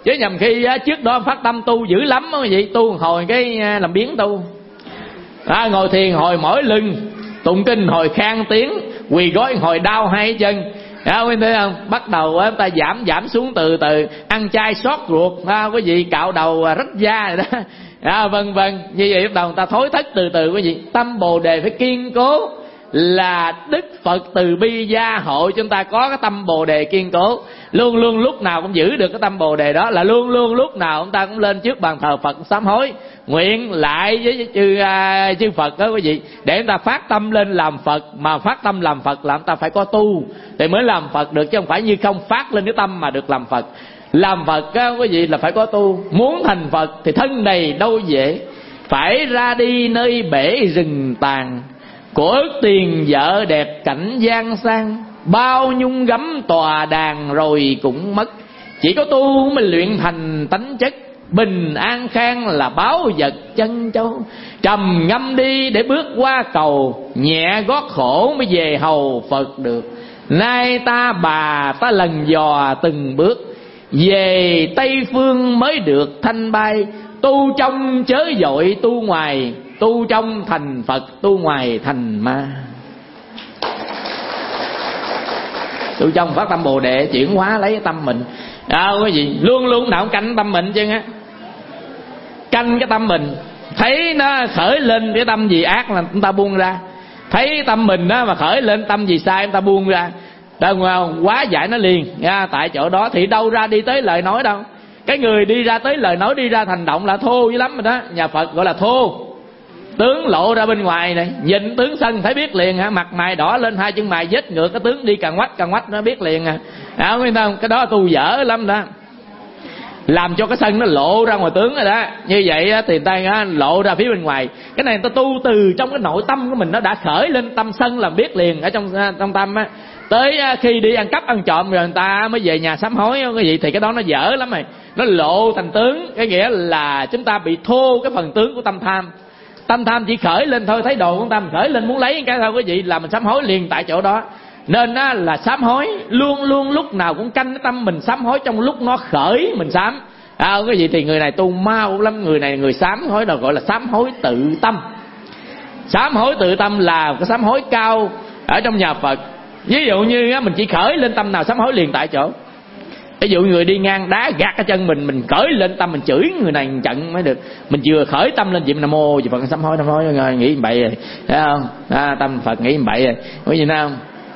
Chứ nhầm khi trước đó phát tâm tu dữ lắm quý vị, tu hồi cái làm biến tu. Ngồi thiền hồi mỏi lưng, tụng kinh hồi khang tiếng, quỳ gối hồi đau hai chân. Quý vị thấy không? Bắt đầu ta giảm xuống từ từ, ăn chay xót ruột, quý vị cạo đầu rách da rồi đó. Vân vân. Như vậy bắt đầu người ta thối thất từ từ quý vị. Tâm Bồ Đề phải kiên cố, là Đức Phật từ bi gia hộ chúng ta có cái tâm Bồ Đề kiên cố. Luôn luôn lúc nào cũng giữ được cái tâm Bồ Đề đó, là luôn luôn lúc nào chúng ta cũng lên trước bàn thờ Phật sám hối, nguyện lại với chư Phật đó quý vị, để chúng ta phát tâm lên làm Phật. Mà phát tâm làm Phật là chúng ta phải có tu thì mới làm Phật được, chứ không phải như không phát lên cái tâm mà được làm Phật. Làm Phật đó, quý vị, là phải có tu. Muốn thành Phật thì thân này đâu dễ, phải ra đi nơi bể rừng tàn, của ước tiền vợ đẹp cảnh gian sang, bao nhung gấm tòa đàn rồi cũng mất. Chỉ có tu mới luyện thành tánh chất, bình an khang là báu vật chân châu. Trầm ngâm đi để bước qua cầu, nhẹ gót khổ mới về hầu Phật được. Nay ta bà ta lần dò từng bước, về Tây Phương mới được thanh bay. Tu trong chớ vội tu ngoài, tu trong thành Phật, tu ngoài thành ma. Tu trong phát tâm Bồ Đề, chuyển hóa lấy tâm mình. Quý vị, luôn luôn nào cũng canh tâm mình chứ á. Canh cái tâm mình, thấy nó khởi lên cái tâm gì ác là chúng ta buông ra. Thấy tâm mình đó mà khởi lên tâm gì sai chúng ta buông ra. Quá giải nó liền tại chỗ đó. Thì đâu ra đi tới lời nói đâu. Cái người đi ra tới lời nói, đi ra hành động là thô dữ lắm rồi đó. Nhà Phật gọi là thô. Tướng lộ ra bên ngoài này, nhìn tướng sân thấy biết liền mặt mày đỏ lên, hai chân mày vết ngược, cái tướng đi càng quách nó biết liền không? Cái đó tu dở lắm đó, làm cho cái sân nó lộ ra ngoài tướng rồi đó. Như vậy thì người ta lộ ra phía bên ngoài. Cái này người ta tu từ trong cái nội tâm của mình, nó đã khởi lên tâm sân là biết liền ở trong tâm á. Tới khi đi ăn cắp ăn trộm rồi người ta mới về nhà sám hối cái gì, thì cái đó nó dở lắm rồi. Nó lộ thành tướng, cái nghĩa là chúng ta bị thô cái phần tướng của tâm tham. Tâm tham chỉ khởi lên thôi, thấy đồ của tâm khởi lên muốn lấy cái thôi quý vị, là mình sám hối liền tại chỗ đó. Nên là sám hối luôn luôn lúc nào cũng canh cái tâm mình sám hối trong lúc nó khởi mình sám. Cái gì thì người này tu mau lắm, người này người sám hối đâu gọi là sám hối tự tâm. Sám hối tự tâm là cái sám hối cao ở trong nhà Phật. Ví dụ như mình chỉ khởi lên tâm nào sám hối liền tại chỗ. Ví dụ người đi ngang đá gạt cái chân mình khởi lên tâm mình chửi người này trận mới được. Mình vừa khởi tâm lên chuyện Nam Mô Phật sám hối rồi, nghĩ bậy rồi, thấy không? Tâm Phật nghĩ bậy rồi, có gì nào không?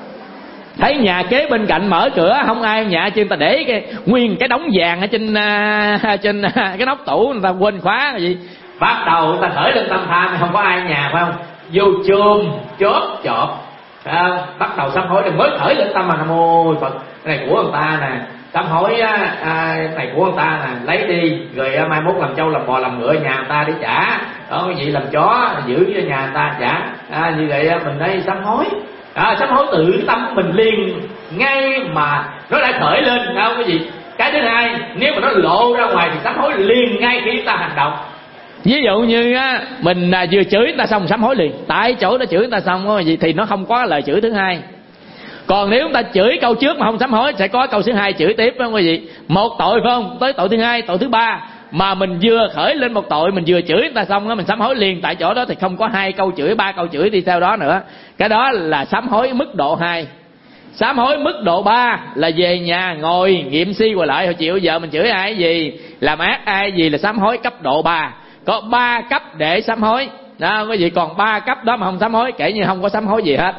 Thấy nhà kế bên cạnh mở cửa không ai nhà trên, ta để nguyên cái đống vàng ở trên cái nóc tủ, người ta quên khóa cái gì, bắt đầu người ta khởi lên tâm tham, không có ai nhà phải không? Vô chùm chốt chọt, bắt đầu sám hối, mới khởi lên tâm mà Nam Mô Phật, cái này của người ta nè, sám hối này của người ta nè, lấy đi rồi mai mốt làm trâu làm bò làm ngựa nhà người ta để trả đó, cái gì làm chó giữ cho nhà người ta trả. Như vậy mình đây sám hối. Sám hối tự tâm mình liền ngay mà nó đã khởi lên, không cái gì. Cái thứ hai, nếu mà nó lộ ra ngoài thì sám hối liền ngay khi ta hành động. Ví dụ như mình vừa chửi người ta xong sám hối liền tại chỗ, nó chửi người ta xong cái gì thì nó không có lời chửi thứ hai. Còn nếu chúng ta chửi câu trước mà không sám hối, sẽ có câu thứ hai chửi tiếp đó quý vị. Một tội phải không, tới tội thứ hai, tội thứ ba. Mà mình vừa khởi lên một tội, mình vừa chửi người ta xong đó, mình sám hối liền tại chỗ đó, thì không có hai câu chửi, ba câu chửi đi theo đó nữa. Cái đó là sám hối mức độ 2. Sám hối mức độ 3 là về nhà ngồi nghiệm si qua lại, hồi chiều giờ mình chửi ai gì, làm ác ai gì, là sám hối cấp độ 3. Có 3 cấp để sám hối đó quý vị. Còn 3 cấp đó mà không sám hối, kể như không có sám hối gì hết.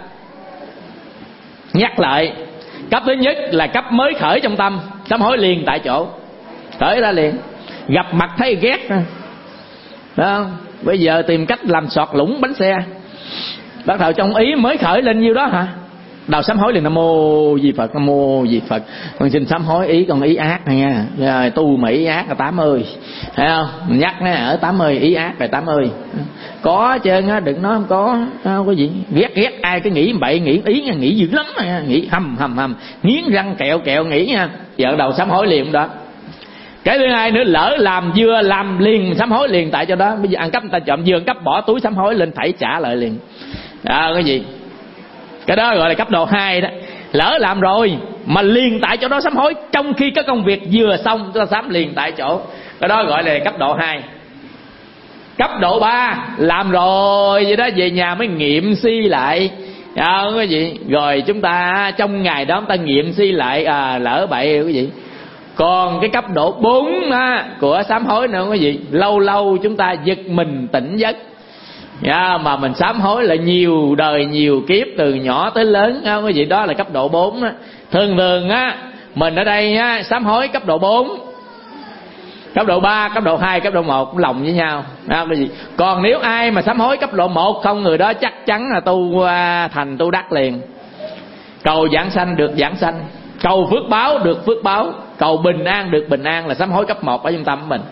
Nhắc lại, cấp thứ nhất là cấp mới khởi trong tâm, sám hối liền tại chỗ, khởi ra liền. Gặp mặt thấy ghét đó, bây giờ tìm cách làm sọt lũng bánh xe, bắt đầu trong ý mới khởi lên nhiêu đó hả, đầu sám hối liền Nam Mô Di Phật, Nam Mô Di Phật, con xin sám hối ý con ý ác này nha, rồi tu mà ý ác là 80, thấy không? Mình nhắc nó ở 80 ý ác là 80, có trơn á, đừng nói không có cái gì. Ghét ai cái nghĩ bậy, nghĩ ý nha, nghĩ dữ lắm nha, nghĩ hầm nghiến răng kẹo nghĩ nha, giờ đầu sám hối liền đó. Cái thứ hai nữa, lỡ làm vừa làm liền sám hối liền tại chỗ đó. Bây giờ ăn cắp người ta trộm, vừa ăn cắp bỏ túi sám hối lên thảy trả lại liền. Cái gì? Cái đó gọi là cấp độ 2 đó. Lỡ làm rồi mà liền tại chỗ đó sám hối, trong khi cái công việc vừa xong chúng ta sám liền tại chỗ. Cái đó gọi là cấp độ 2. Cấp độ 3 làm rồi vậy đó, về nhà mới nghiệm suy lại, không có gì. Rồi chúng ta trong ngày đó chúng ta nghiệm suy lại, lỡ bậy cái gì. Còn cái cấp độ 4 của sám hối nữa, không có gì. Lâu lâu chúng ta giật mình tỉnh giấc, mà mình sám hối là nhiều đời nhiều kiếp từ nhỏ tới lớn, không có gì. Đó là cấp độ 4 đó. Thường thường mình ở đây sám hối cấp độ 4, cấp độ 3, cấp độ 2, cấp độ 1 cũng lòng với nhau, không có gì. Còn nếu ai mà sám hối cấp độ 1 không, người đó chắc chắn là tu thành tu đắc liền. Cầu giảng sanh được giảng sanh, cầu phước báo được phước báo, cầu bình an được bình an, là sám hối cấp 1 ở trong tâm của mình.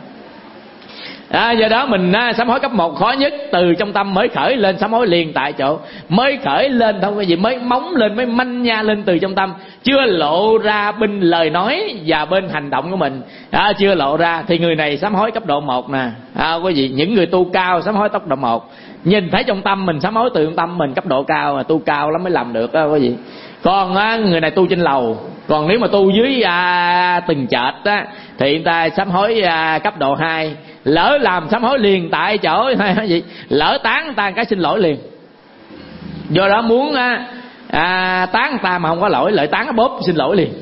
Do đó mình sám hối cấp 1 khó nhất, từ trong tâm mới khởi lên sám hối liền tại chỗ, mới khởi lên không có gì, mới móng lên, mới manh nha lên từ trong tâm, chưa lộ ra bên lời nói và bên hành động của mình, chưa lộ ra thì người này sám hối cấp độ 1 nè. Có gì, những người tu cao sám hối cấp độ 1, nhìn thấy trong tâm mình sám hối từ trong tâm mình cấp độ cao, mà tu cao lắm mới làm được đó, có gì. Còn người này tu trên lầu. Còn nếu mà tu dưới từng chợt thì người ta sám hối cấp độ 2. Lỡ làm sám hối liền tại chỗ gì, lỡ tán người ta cái xin lỗi liền. Do đó muốn tán người ta mà không có lỗi, lợi tán cái bóp xin lỗi liền.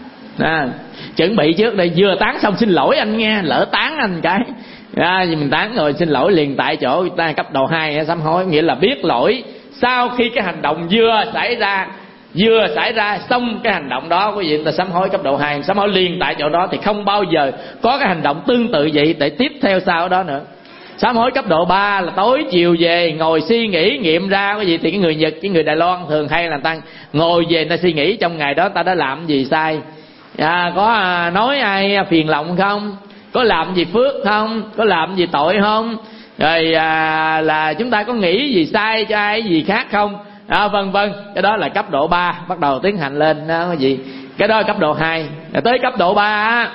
Chuẩn bị trước đây, vừa tán xong xin lỗi anh nghe, lỡ tán anh cái mình tán rồi xin lỗi liền tại chỗ. Người ta cấp độ 2 sám hối, nghĩa là biết lỗi sau khi cái hành động vừa xảy ra xong cái hành động đó, quý vị, người ta sám hối cấp độ 2, sám hối liền tại chỗ đó thì không bao giờ có cái hành động tương tự vậy để tiếp theo sau đó nữa. Sám hối cấp độ 3 là tối chiều về ngồi suy nghĩ nghiệm ra cái gì. Thì cái người Nhật, cái người Đài Loan thường hay là ta ngồi về người ta suy nghĩ trong ngày đó ta đã làm gì sai, có nói ai phiền lòng không, có làm gì phước không, có làm gì tội không, rồi là chúng ta có nghĩ gì sai cho ai gì khác không, vân vân. Cái đó là cấp độ 3 bắt đầu tiến hành lên cái gì. Cái đó là cấp độ 2. Rồi tới cấp độ 3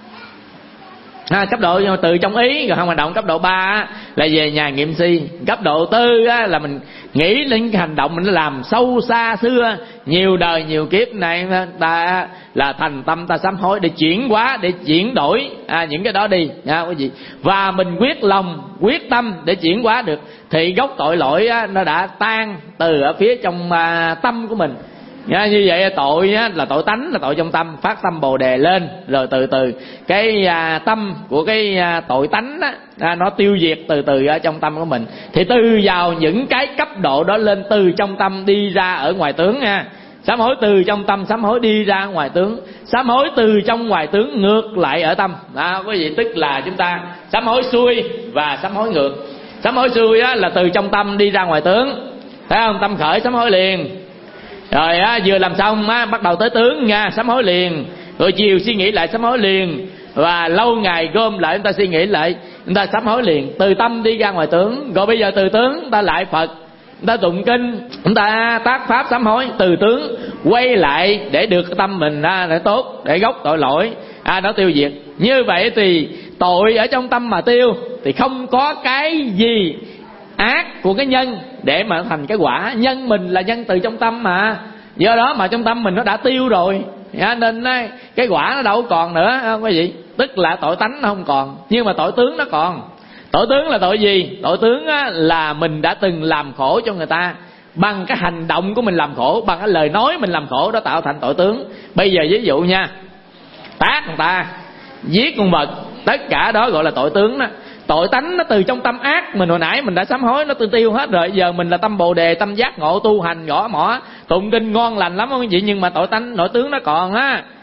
cấp độ từ trong ý rồi không hành động. Cấp độ 3 là về nhà nghiệm si. Cấp độ 4 là mình nghĩ đến cái hành động mình làm sâu xa xưa, nhiều đời nhiều kiếp này ta là thành tâm ta sám hối để chuyển hóa, để chuyển đổi những cái đó đi cái gì. Và mình quyết lòng quyết tâm để chuyển hóa được thì gốc tội lỗi nó đã tan từ ở phía trong tâm của mình. Như vậy tội là tội tánh, là tội trong tâm, phát tâm Bồ Đề lên, rồi từ từ cái tâm của cái tội tánh nó tiêu diệt từ từ ở trong tâm của mình. Thì từ vào những cái cấp độ đó lên, từ trong tâm đi ra ở ngoài tướng nha. Sám hối từ trong tâm, sám hối đi ra ngoài tướng, sám hối từ trong ngoài tướng ngược lại ở tâm. Quý vị, tức là chúng ta sám hối xuôi và sám hối ngược. Sám hối xuôi là từ trong tâm đi ra ngoài tướng, thấy không? Tâm khởi sám hối liền, rồi vừa làm xong bắt đầu tới tướng nha, sám hối liền. Rồi chiều suy nghĩ lại sám hối liền, và lâu ngày gom lại chúng ta suy nghĩ lại, chúng ta sám hối liền. Từ tâm đi ra ngoài tướng. Rồi bây giờ từ tướng chúng ta lại Phật, chúng ta tụng kinh, chúng ta tác pháp sám hối. Từ tướng quay lại để được tâm mình để tốt, để gốc tội lỗi nó tiêu diệt. Như vậy thì tội ở trong tâm mà tiêu thì không có cái gì ác của cái nhân để mà thành cái quả. Nhân mình là nhân từ trong tâm mà, do đó mà trong tâm mình nó đã tiêu rồi, nên cái quả nó đâu còn nữa, không có gì. Tức là tội tánh nó không còn, nhưng mà tội tướng nó còn. Tội tướng là tội gì? Tội tướng là mình đã từng làm khổ cho người ta bằng cái hành động của mình làm khổ, bằng cái lời nói mình làm khổ, đó tạo thành tội tướng. Bây giờ ví dụ nha, tát người ta, giết con vật, tất cả đó gọi là tội tướng đó. Tội tánh nó từ trong tâm ác mình hồi nãy mình đã sám hối, nó tiêu hết rồi. Giờ mình là tâm Bồ Đề, tâm giác ngộ, tu hành gõ mỏ, tụng kinh ngon lành lắm không vậy, nhưng mà tội tánh nội tướng nó còn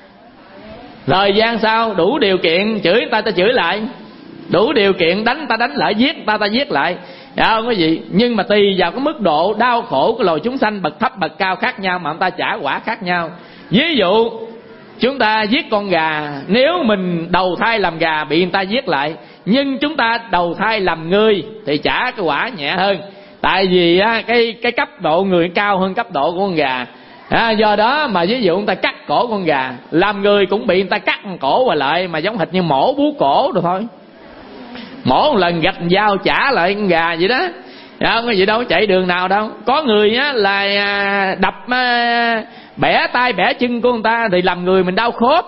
Thời gian sau đủ điều kiện chửi người ta chửi lại, đủ điều kiện đánh ta đánh lại, giết ta giết lại, không có gì. Nhưng mà tùy vào cái mức độ đau khổ của loài chúng sanh, bậc thấp bậc cao khác nhau mà người ta trả quả khác nhau. Ví dụ chúng ta giết con gà, nếu mình đầu thai làm gà bị người ta giết lại, nhưng chúng ta đầu thai làm người thì trả cái quả nhẹ hơn. Tại vì cái cấp độ người cao hơn cấp độ của con gà. Do đó mà ví dụ người ta cắt cổ con gà, làm người cũng bị người ta cắt cổ và lại, mà giống hệt như mổ bú cổ rồi thôi. Mổ một lần gạch dao trả lại con gà vậy đó. Không có gì đâu, chạy đường nào đâu. Có người là đập bẻ tay bẻ chân của người ta thì làm người mình đau khớp,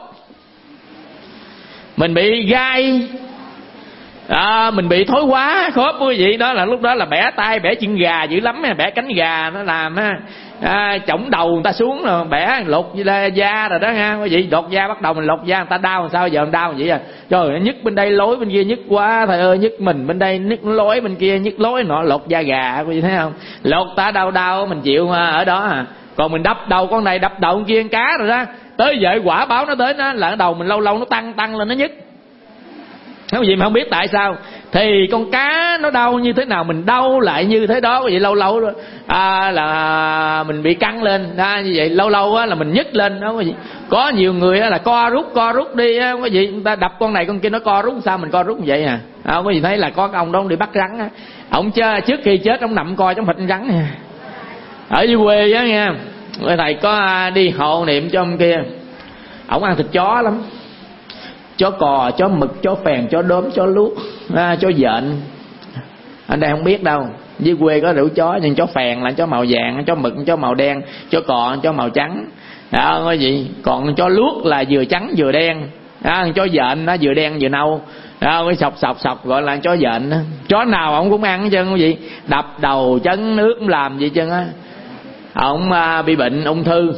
mình bị gai, mình bị thối quá khớp quý vị. Đó là lúc đó là bẻ tay bẻ chân gà dữ lắm, bẻ cánh gà nó làm chổng đầu người ta xuống rồi bẻ lột da rồi đó nha quý vị. Lột da bắt đầu mình lột da người ta đau làm sao giờ mình đau vậy à? Trời ơi, nhức bên đây lối bên kia nhức quá, thầy ơi nhức mình bên đây nhức lối bên kia nhức lối nọ. Lột da gà quý vị thấy không? Lột ta đau mình chịu ở đó à. Còn mình đập đầu con này đập đầu con kia, con cá rồi đó, tới giờ quả báo nó đến đó, là đầu mình lâu lâu nó tăng lên nó nhức. Cái gì mà không biết tại sao. Thì con cá nó đau như thế nào mình đau lại như thế đó. Vậy lâu lâu là mình bị căng lên như vậy, lâu lâu là mình nhức lên đó. Có nhiều người là co rút đi quý vị, người ta đập con này con kia nó co rút, sao mình co rút như vậy à? Quý vị thấy là có cái ông đó đi bắt rắn á, ông trước khi chết ông nằm coi trong thịt rắn nè. Ở dưới quê á nha, thầy có đi hộ niệm cho ông kia, ổng ăn thịt chó lắm, chó cò, chó mực, chó phèn, chó đốm, chó luốc, chó dện. Anh đây không biết đâu, dưới quê có đủ chó, nhưng chó phèn là chó màu vàng, chó mực chó màu đen, chó cò chó màu trắng. Có gì? Còn chó luốc là vừa trắng vừa đen, chó dện nó vừa đen vừa nâu. Cái sọc gọi là chó dện. Chó nào ông cũng ăn hết trơn quý vị, đập đầu chấn nước cũng làm gì trơn á. Ông bị bệnh ung thư,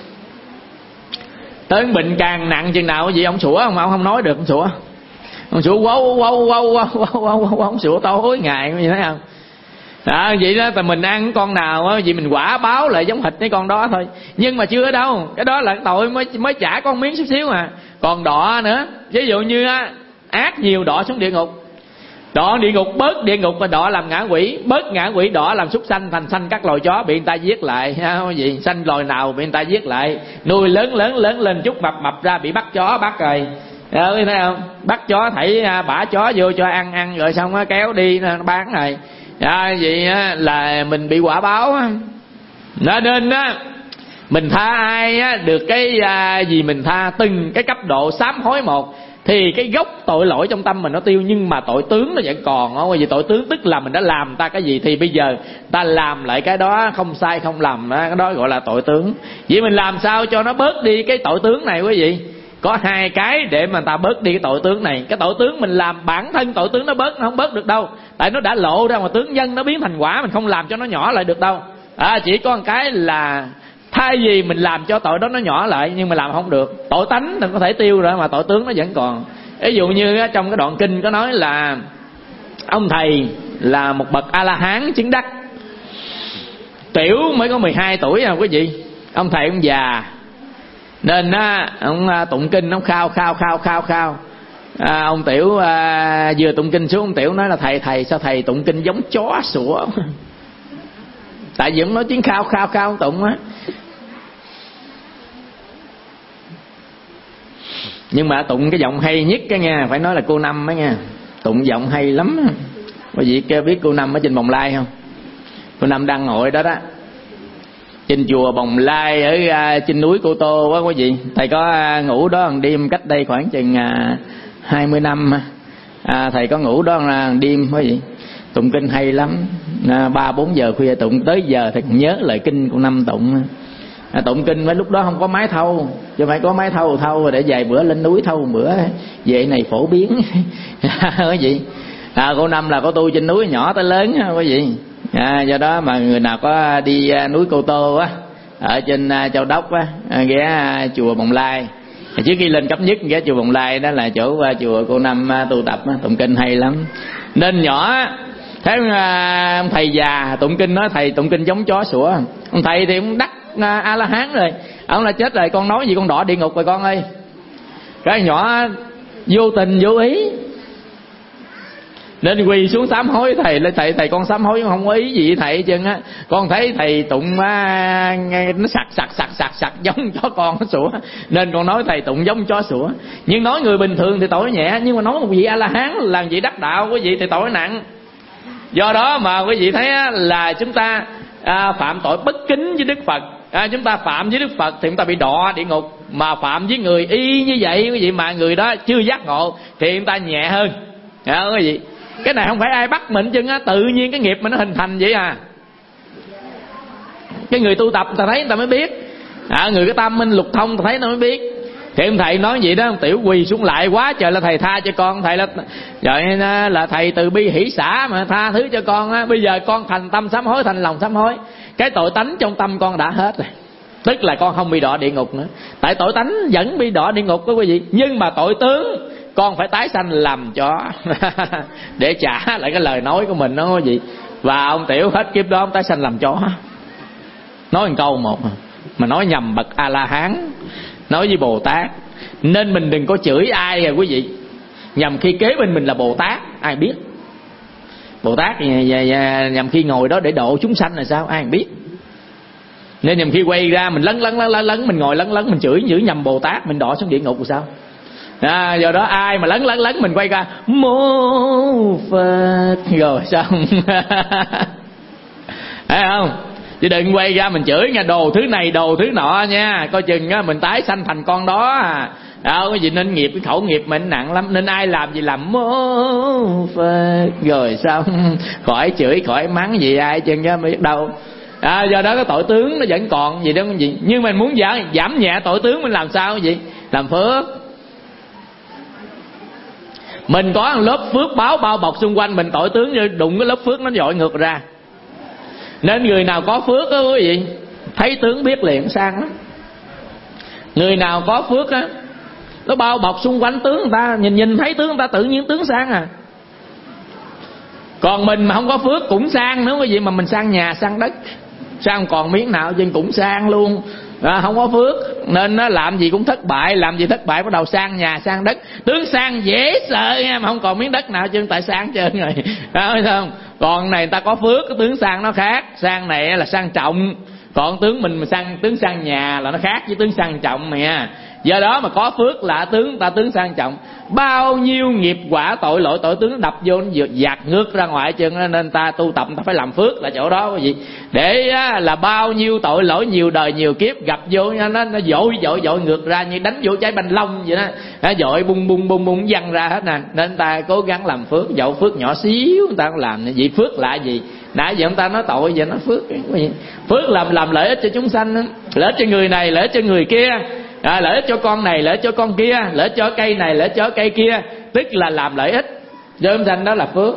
tới bệnh càng nặng chừng nào gì ông sủa không nói được, ông sủa wow, ông sủa tối ngày như thế không. Vậy đó, mình ăn con nào á, vì mình quả báo lại giống thịt cái con đó thôi. Nhưng mà chưa đâu, cái đó là tội mới trả con miếng chút xíu à. Còn đọa nữa, ví dụ như ác nhiều đọa xuống địa ngục. Đọa địa ngục bớt địa ngục mà đọa làm ngã quỷ, bớt ngã quỷ đọa làm súc sanh, thành sanh các loài chó bị người ta giết lại. Cái gì sanh loài nào bị người ta giết lại, nuôi lớn lên chút mập ra bị bắt chó bắt rồi. Thấy không? Bắt chó thảy bả chó vô cho ăn rồi xong nó kéo đi nó bán rồi. Vậy là mình bị quả báo. Nên mình tha ai được cái gì mình tha từng cái cấp độ sám hối một, thì cái gốc tội lỗi trong tâm mình nó tiêu, nhưng mà tội tướng nó vẫn còn. Vì tội tướng tức là mình đã làm ta cái gì thì bây giờ ta làm lại cái đó không sai không lầm, cái đó gọi là tội tướng. Vậy mình làm sao cho nó bớt đi cái tội tướng này quý vị? Có hai cái để mà ta bớt đi cái tội tướng này. Cái tội tướng mình làm bản thân tội tướng nó không bớt được đâu, tại nó đã lộ ra mà tướng nhân nó biến thành quả, mình không làm cho nó nhỏ lại được đâu. Chỉ có một cái là thay vì mình làm cho tội đó nó nhỏ lại, nhưng mà làm không được. Tội tánh thì có thể tiêu rồi mà tội tướng nó vẫn còn. Ví dụ như trong cái đoạn kinh có nói là ông thầy là một bậc A-la-hán chứng đắc, tiểu mới có 12 tuổi à quý vị. Ông thầy ông già nên ông tụng kinh ông khao. Ông tiểu vừa tụng kinh xuống, ông tiểu nói là thầy sao thầy tụng kinh giống chó sủa. Tại vì ông nói tiếng khao ông tụng á. Nhưng mà tụng cái giọng hay nhất cái nha, phải nói là cô Năm á nha, tụng giọng hay lắm. Quý vị kêu biết cô Năm ở trên Bồng Lai không? Cô Năm đăng hội đó đó, trên chùa Bồng Lai ở trên núi Cô Tô á quý vị. Thầy có ngủ đó một đêm cách đây khoảng chừng 20 năm. Thầy có ngủ đó một đêm quý vị, tụng kinh hay lắm. 3-4 giờ khuya tụng, tới giờ thầy còn nhớ lời kinh của Năm tụng. Tụng kinh với lúc đó không có máy thâu, chứ phải có máy thâu để vài bữa lên núi thâu bữa vậy này phổ biến. Quý vị, cô Năm là có tu trên núi nhỏ tới lớn quý vị. Do đó mà người nào có đi núi Cô Tô á, ở trên Châu Đốc á, ghé chùa Bồng Lai. Trước khi lên cấp nhất ghé chùa Bồng Lai, đó là chỗ chùa cô Năm tu tập, tụng kinh hay lắm. Nên nhỏ thấy ông thầy già tụng kinh, nói thầy tụng kinh giống chó sủa. Ông thầy thì ông đắc A-la-hán rồi, ông là chết rồi, con nói gì con đọa địa ngục rồi con ơi. Cái nhỏ vô tình vô ý nên quỳ xuống sám hối thầy. Thầy con sám hối không có ý gì thầy chứ á. Con thấy thầy tụng nghe nó sặc giống chó con nó sủa, nên con nói thầy tụng giống chó sủa. Nhưng nói người bình thường thì tội nhẹ, nhưng mà nói một vị A-la-hán là vị đắc đạo quý vị thì tội nặng. Do đó mà quý vị thấy là chúng ta phạm tội bất kính với Đức Phật, chúng ta phạm với Đức Phật thì chúng ta bị đọa địa ngục. Mà phạm với người y như vậy quý vị mà người đó chưa giác ngộ thì chúng ta nhẹ hơn. Quý vị, cái này không phải ai bắt mình chứ á, tự nhiên cái nghiệp mà nó hình thành vậy à. Cái người tu tập người ta thấy người ta mới biết. Người cái tâm minh lục thông thấy nó mới biết. Thì ông thầy nói vậy đó, ông Tiểu quỳ xuống lại quá trời là thầy tha cho con. Thầy là thầy từ bi hỷ xả mà tha thứ cho con á. Bây giờ con thành tâm sám hối, thành lòng sám hối, cái tội tánh trong tâm con đã hết rồi. Tức là con không bị đọa địa ngục nữa. Tại tội tánh vẫn bị đọa địa ngục đó quý vị. Nhưng mà tội tướng con phải tái sanh làm chó để trả lại cái lời nói của mình đó quý vị. Và ông Tiểu hết kiếp đó ông tái sanh làm chó. Nói một câu một mà nói nhầm bậc A-la-hán, nói với Bồ Tát. Nên mình đừng có chửi ai rồi quý vị, nhằm khi kế bên mình là Bồ Tát ai biết. Bồ Tát nhằm khi ngồi đó để độ chúng sanh là sao ai biết. Nên nhằm khi quay ra mình lấn mình ngồi lấn mình chửi nhầm Bồ Tát, mình đọa xuống địa ngục rồi sao. Do đó ai mà lấn mình quay ra mô Phật rồi xong thấy không? Chứ đừng quay ra mình chửi nha, đồ thứ này đồ thứ nọ nha, coi chừng á mình tái sanh thành con đó cái gì. Nên nghiệp, cái khẩu nghiệp mình nặng lắm. Nên ai làm gì làm mô Phật rồi xong, khỏi chửi khỏi mắng gì ai chừng chứ biết đâu. Do đó cái tội tướng nó vẫn còn gì đó cái gì. Nhưng mình muốn giảm nhẹ tội tướng mình làm sao vậy? Làm phước. Mình có một lớp phước báo bao bọc xung quanh mình, tội tướng như đụng cái lớp phước nó dội ngược ra. Nên người nào có phước á quý vị, thấy tướng biết liền, sang lắm. Người nào có phước á, nó bao bọc xung quanh tướng người ta, nhìn thấy tướng người ta tự nhiên tướng sang Còn mình mà không có phước cũng sang nữa quý vị, mà mình sang nhà sang đất, sang còn miếng nào chứ cũng sang luôn. Không có phước nên nó làm gì cũng thất bại, làm gì thất bại bắt đầu sang nhà sang đất. Tướng sang dễ sợ nha, mà không còn miếng đất nào chứ tại sang trơn rồi. Thấy không? Còn này ta có phước, cái tướng sang nó khác. Sang này là sang trọng, còn tướng mình mà tướng sang nhà là nó khác với tướng sang trọng nè. Do đó mà có phước là tướng sang trọng. Bao nhiêu nghiệp quả tội lỗi tội tướng đập vô nó dạt ngược ra ngoài chân. Nên ta tu tập ta phải làm phước là chỗ đó quý vị. Để là bao nhiêu tội lỗi nhiều đời nhiều kiếp gặp vô nó dội ngược ra như đánh vô trái banh long vậy đó. Nó dội bung văng ra hết nè. Nên ta cố gắng làm phước, dẫu phước nhỏ xíu người ta cũng làm. Vậy phước là gì? Nãy giờ người ta nói tội vậy nó phước. Phước làm lợi ích cho chúng sanh, lợi ích cho người này, lợi ích cho người kia. Lợi ích cho con này, lợi ích cho con kia, lợi ích cho cây này, lợi ích cho cây kia. Tức là làm lợi ích cho chúng sanh, đó là phước.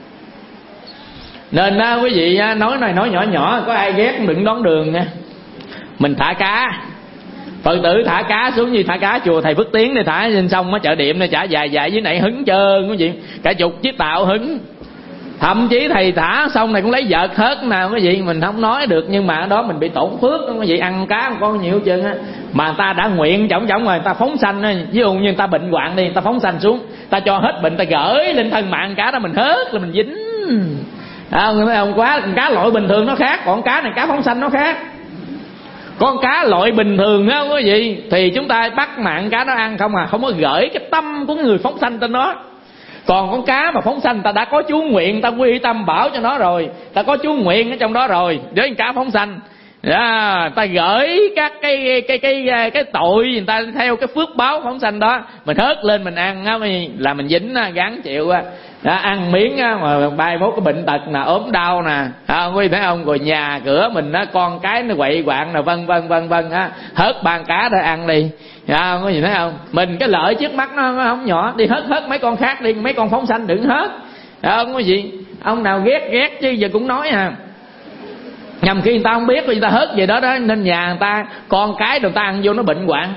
Nên quý vị nói này nói nhỏ, có ai ghét đừng đón đường nha. Mình thả cá, Phật tử thả cá xuống như thả cá chùa thầy Phước Tiến này, thả trên sông chợ Điệm này, chả dài dưới này hứng trơn quý vị, cả chục chiếc tàu hứng. Thậm chí thầy thả xong này cũng lấy vợt hớt nào quý vị, mình không nói được, nhưng mà ở đó mình bị tổn phước quý vị. Ăn cá không có nhiều chân á, mà người ta đã nguyện trọng rồi, người ta phóng sanh á. Ví dụ như người ta bệnh hoạn đi, người ta phóng sanh xuống, ta cho hết bệnh, ta gửi lên thân mạng cá đó, mình hớt là mình dính. Không quá, cá loại bình thường nó khác, còn cá này cá phóng sanh nó khác. Con cá loại bình thường á quý vị thì chúng ta bắt mạng cá nó ăn không không có gửi cái tâm của người phóng sanh trên đó. Còn con cá mà phóng sanh ta đã có chú nguyện, ta quy tâm bảo cho nó rồi, ta có chú nguyện ở trong đó rồi. Với con cá phóng sanh ta gửi các cái tội người ta theo cái phước báo phóng sanh đó, mình hớt lên mình ăn á là mình dính gắng chịu ăn miếng mà 31 cái bệnh tật nè, ốm đau nè, quý vị thấy không? Rồi nhà cửa mình con cái nó quậy quạng nè, vân vân hớt ban cá để ăn đi. Có gì thấy không? Mình cái lợi trước mắt nó không nhỏ, đi hớt mấy con khác đi, mấy con phóng sanh đừng hớt. Không có gì, ông nào ghét chứ giờ cũng nói nhằm khi người ta không biết người ta hớt về đó nên nhà người ta con cái người ta ăn vô nó bệnh hoạn.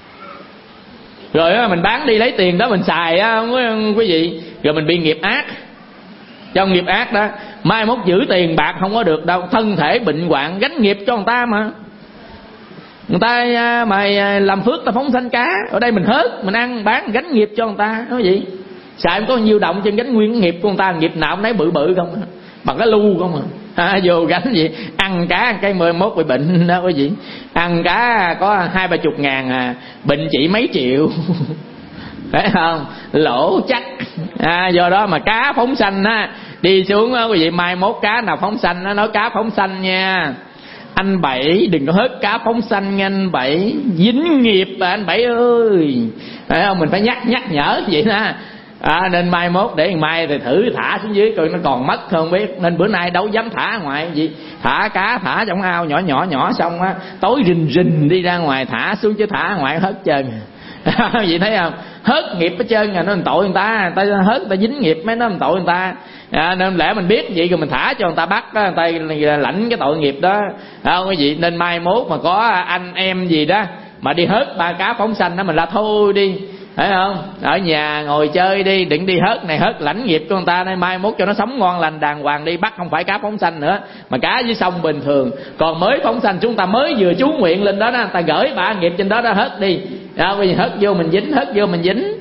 Rồi mình bán đi lấy tiền đó mình xài quý vị, rồi mình bị nghiệp ác. Trong nghiệp ác đó mai mốt giữ tiền bạc không có được đâu, thân thể bệnh hoạn gánh nghiệp cho người ta mà. Người ta mà làm phước ta phóng sanh cá, ở đây mình hớt mình ăn bán gánh nghiệp cho người ta đó gì. Xài không có nhiều động trên gánh nguyên nghiệp của người ta, nghiệp nào cũng thấy bự không, bằng cái lu không vô gánh gì. Ăn cá cái 11 bị bệnh đó quý vị, ăn cá có 20-30 ngàn bệnh chỉ mấy triệu phải không, lỗ chắc. Do đó mà cá phóng sanh đi xuống quý vị, mai mốt cá nào phóng sanh nói cá phóng sanh nha, anh Bảy đừng có hớt cá phóng sanh nha, anh Bảy dính nghiệp anh Bảy ơi, phải không? Mình phải nhắc nhở vậy Nên mai mốt để mai thì thử thả xuống dưới coi nó còn mất không biết. Nên bữa nay đâu dám thả ngoài gì, thả cá thả trong ao nhỏ xong á, tối rình đi ra ngoài thả xuống, chứ thả ngoài hết trơn. Vậy thấy không, hớt nghiệp hết trơn. Nó tội người ta hớt người ta dính nghiệp mấy, nó tội người ta. Nên lẽ mình biết vậy rồi mình thả cho người ta bắt đó, người ta lãnh cái tội nghiệp đó, không cái gì. Nên mai mốt mà có anh em gì đó mà đi hớt ba cá phóng sanh đó, mình la thôi đi, phải không? Ở nhà ngồi chơi đi, đừng đi hớt này hớt lãnh nghiệp của người ta. Nên mai mốt cho nó sống ngon lành đàng hoàng đi, bắt không phải cá phóng sanh nữa mà cá dưới sông bình thường. Còn mới phóng sanh chúng ta mới vừa chú nguyện lên đó, người ta gửi bả nghiệp trên đó đó, hớt đi. Bây giờ hớt vô mình dính, hớt vô mình dính.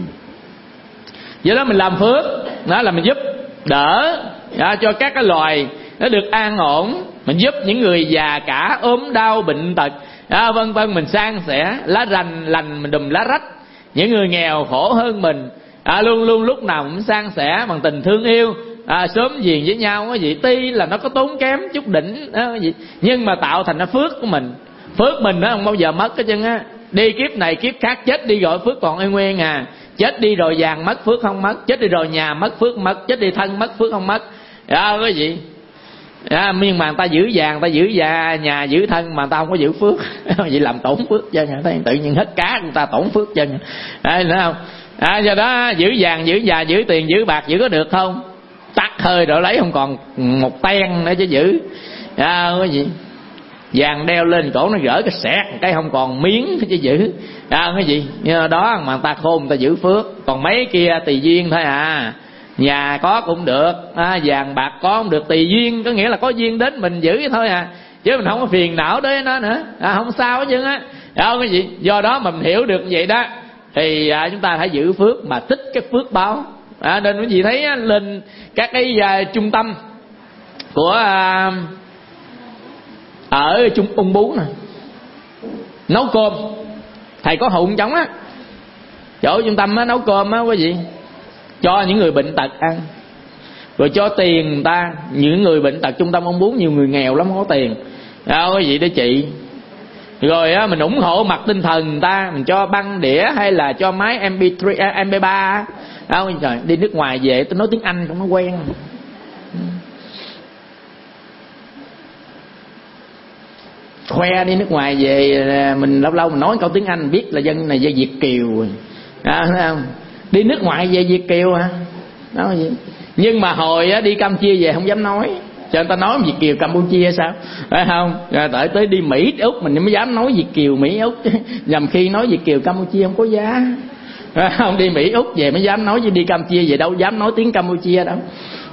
Vậy đó mình làm phước, đó là mình giúp đỡ cho các cái loài nó được an ổn. Mình giúp những người già cả, ốm đau bệnh tật, vân vân. Mình san sẻ lá rành lành mình đùm lá rách. Những người nghèo khổ hơn mình, luôn luôn lúc nào cũng san sẻ bằng tình thương yêu, sớm giềng với nhau cái gì. Tuy là nó có tốn kém chút đỉnh cái gì, nhưng mà tạo thành nó phước của mình. Phước mình nó không bao giờ mất cái chân á. Đi kiếp này kiếp khác chết đi rồi phước còn y nguyên à. Chết đi rồi vàng mất phước không mất, chết đi rồi nhà mất phước mất, chết đi thân mất phước không mất. Cái gì miên mà người ta giữ vàng, người ta giữ nhà giữ thân mà người ta không có giữ phước. Vậy làm tổn phước chân. Thấy tự nhiên hết cá người ta tổn phước chân. Thấy không? Do đó giữ vàng giữ già giữ tiền giữ bạc giữ có được không? Tắt hơi rồi lấy không còn một ten nữa chứ giữ. Cái gì vàng đeo lên cổ nó gỡ cái xẹt cái không còn miếng chứ giữ. Cái gì đó mà người ta khôn người ta giữ phước. Còn mấy kia tùy duyên thôi à. Nhà có cũng được, vàng bạc có cũng được, tùy duyên, có nghĩa là có duyên đến mình giữ thôi à, chứ mình không có phiền não đến nó nữa. Không sao hết chứ á. Cái gì do đó mình hiểu được vậy đó thì chúng ta phải giữ phước mà tích cái phước báo. Nên quý vị thấy lên các cái trung tâm của ở Trung Ung Bú nè, nấu cơm, thầy có hụn trống á, chỗ trung tâm á, nấu cơm á quý vị, cho những người bệnh tật ăn, rồi cho tiền người ta. Những người bệnh tật trung tâm Ung Bú nhiều người nghèo lắm, không có tiền, cái gì để trị. Rồi á, mình ủng hộ mặt tinh thần người ta, mình cho băng đĩa hay là cho máy MP3, MP3. Trời, đi nước ngoài về tôi nói tiếng Anh không nó quen. Khoe đi nước ngoài về mình lâu lâu mình nói câu tiếng Anh biết là dân này dân Việt kiều. Thấy không? Đi nước ngoài về Việt kiều hả? Đó gì? Nhưng mà hồi đi Campuchia về không dám nói, cho người ta nói Việt kiều Campuchia sao, phải không? Rồi tới đi Mỹ Úc mình mới dám nói Việt kiều Mỹ Úc, nhằm khi nói Việt kiều Campuchia không có giá, phải không? Đi Mỹ Úc về mới dám nói, chứ đi Campuchia về đâu dám nói tiếng Campuchia đâu.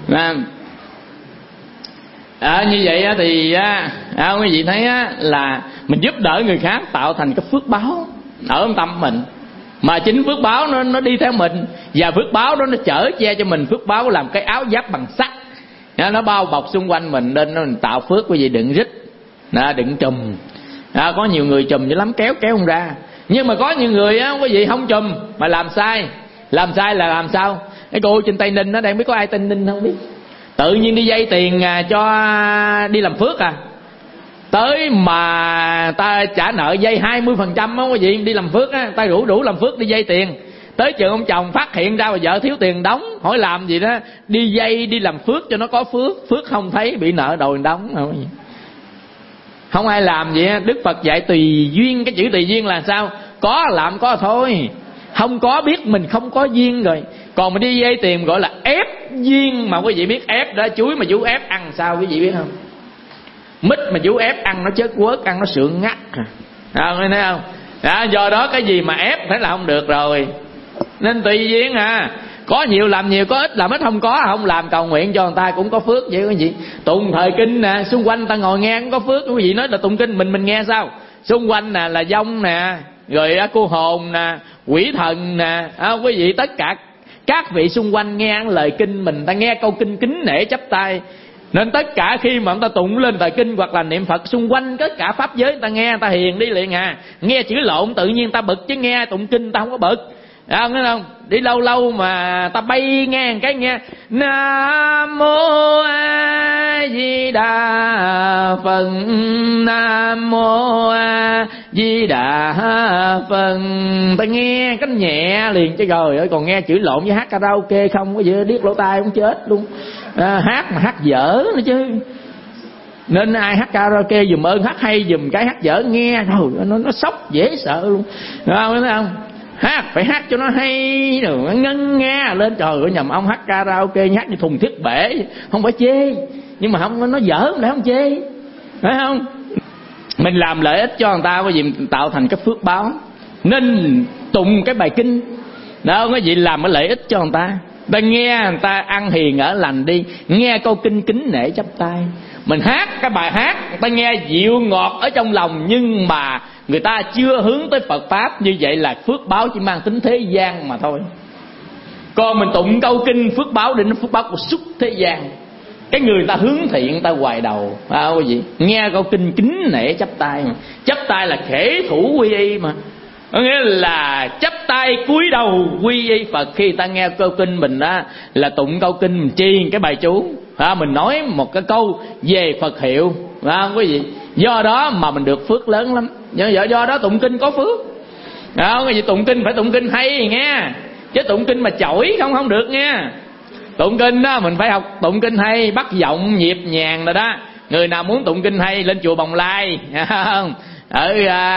Như vậy thì quý vị thấy là mình giúp đỡ người khác tạo thành cái phước báo ở tâm mình, mà chính phước báo nó đi theo mình, và phước báo đó nó chở che cho mình. Phước báo làm cái áo giáp bằng sắt, nó bao bọc xung quanh mình, nên nó tạo phước. Quý vị đừng rít, đừng trùm. Có nhiều người trùm dữ lắm, kéo không ra. Nhưng mà có nhiều người quý vị không trùm mà làm sai. Làm sai là làm sao? Cái cô trên Tây Ninh, nó đang biết có ai Tây Ninh không biết, tự nhiên đi vay tiền cho đi làm phước tới mà ta trả nợ vay 20% á quý vị. Đi làm phước á, ta đủ làm phước đi vay tiền, tới trường ông chồng phát hiện ra mà vợ thiếu tiền đóng, hỏi làm gì đó, đi vay đi làm phước cho nó có phước. Phước không thấy bị nợ đòi đóng. Không ai làm gì. Đức Phật dạy tùy duyên. Cái chữ tùy duyên là sao? Có làm có thôi, không có biết mình không có duyên rồi. Còn mình đi vay tiền gọi là ép duyên. Mà quý vị biết ép đó, chuối mà chú ép ăn sao quý vị biết không? Mít mà chú ép ăn nó chết quớt, ăn nó sượng ngắt. Thấy không? Do đó cái gì mà ép phải là không được rồi. Nên tùy duyên có nhiều làm nhiều, có ít làm ít. Không làm cầu nguyện cho người ta cũng có phước vậy quý vị. Tụng thời kinh nè, xung quanh ta ngồi nghe cũng có phước. Quý vị nói là tụng kinh mình nghe sao? Xung quanh nè là dông nè, rồi cô hồn nè, quỷ thần nè, quý vị tất cả các vị xung quanh nghe lời kinh mình, ta nghe câu kinh kính nể chắp tay. Nên tất cả khi mà người ta tụng lên thời kinh hoặc là niệm Phật, xung quanh tất cả pháp giới người ta nghe, người ta hiền đi liền. Nghe chữ lộn tự nhiên người ta bực, chứ nghe tụng kinh người ta không có bực. Thấy không? Đi lâu lâu mà ta bay nghe cái nghe Nam mô A Di Đà Phật, Nam mô A Di Đà Phật, ta nghe cái nhẹ liền chứ. Trời ơi, còn nghe chửi lộn với hát karaoke không có gì điếc lỗ tai cũng chết luôn. Hát mà hát dở nữa chứ. Nên ai hát karaoke dùm ơn hát hay dùm, cái hát dở nghe rồi nó sốc dễ sợ luôn. Thấy không? Hát phải hát cho nó hay rồi ngân nga lên. Trời ơi, nhầm ông hát karaoke hát như thùng thiết bể, không phải chê, nhưng mà không, nó dở để không chê, phải không? Mình làm lợi ích cho người ta bởi vì mình tạo thành cái phước báo. Nên tụng cái bài kinh đó, cái gì làm cái lợi ích cho người ta. Ta nghe người ta ăn hiền ở lành đi, nghe câu kinh kính nể chắp tay. Mình hát cái bài hát người ta nghe dịu ngọt ở trong lòng, nhưng mà người ta chưa hướng tới Phật Pháp, như vậy là phước báo chỉ mang tính thế gian mà thôi. Còn mình tụng câu kinh phước báo định phước báo của xuất thế gian. Cái người ta hướng thiện, người ta hoài đầu, cái gì nghe câu kinh kính nể chắp tay mà. Chắp tay là khể thủ quy y mà, có nghĩa là chắp tay cúi đầu quy y Phật. Khi ta nghe câu kinh mình đó là tụng câu kinh, mình chi cái bài chú, mình nói một cái câu về Phật hiệu, không có gì. Do đó mà mình được phước lớn lắm. Do đó tụng kinh có phước. Không có gì, tụng kinh phải tụng kinh hay nghe, chứ tụng kinh mà chổi không được nghe. Tụng kinh đó mình phải học tụng kinh hay, bắt giọng nhịp nhàng rồi đó. Người nào muốn tụng kinh hay lên chùa Bồng Lai, không? Ở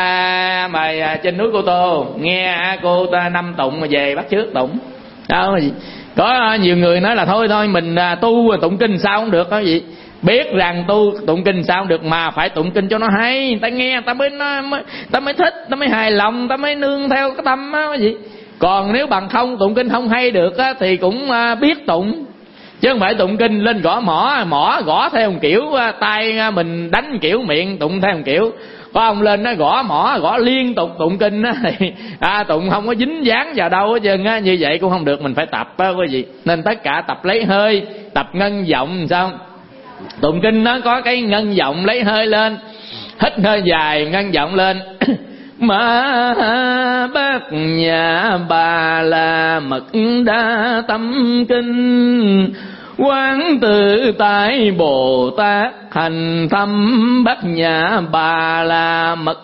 trên núi Cô Tô nghe cô ta năm tụng mà về bắt chước tụng. Đâu gì. Có nhiều người nói là thôi mình tu tụng kinh sao không được, có gì. Biết rằng tu tụng kinh sao không được, mà phải tụng kinh cho nó hay, ta nghe ta mới thích, ta mới hài lòng, ta mới nương theo cái tâm á, cái gì. Còn nếu bằng không tụng kinh không hay được á, thì cũng biết tụng, chứ không phải tụng kinh lên gõ mỏ gõ theo một kiểu, tay mình đánh một kiểu, miệng tụng theo một kiểu. Có ông lên nó gõ mỏ gõ liên tục tụng kinh á, thì tụng không có dính dáng vào đâu hết trơn á. Như vậy cũng không được, mình phải tập á quý vị. Nên tất cả tập lấy hơi, tập ngân giọng. Sao tụng kinh nó có cái ngân giọng, lấy hơi lên, hít hơi dài ngân giọng lên. Mà bát nhà Bà La Mật Đa Tâm Kinh, Quán Tự Tại Bồ Tát hành thâm Bát Nhã Bà La Mật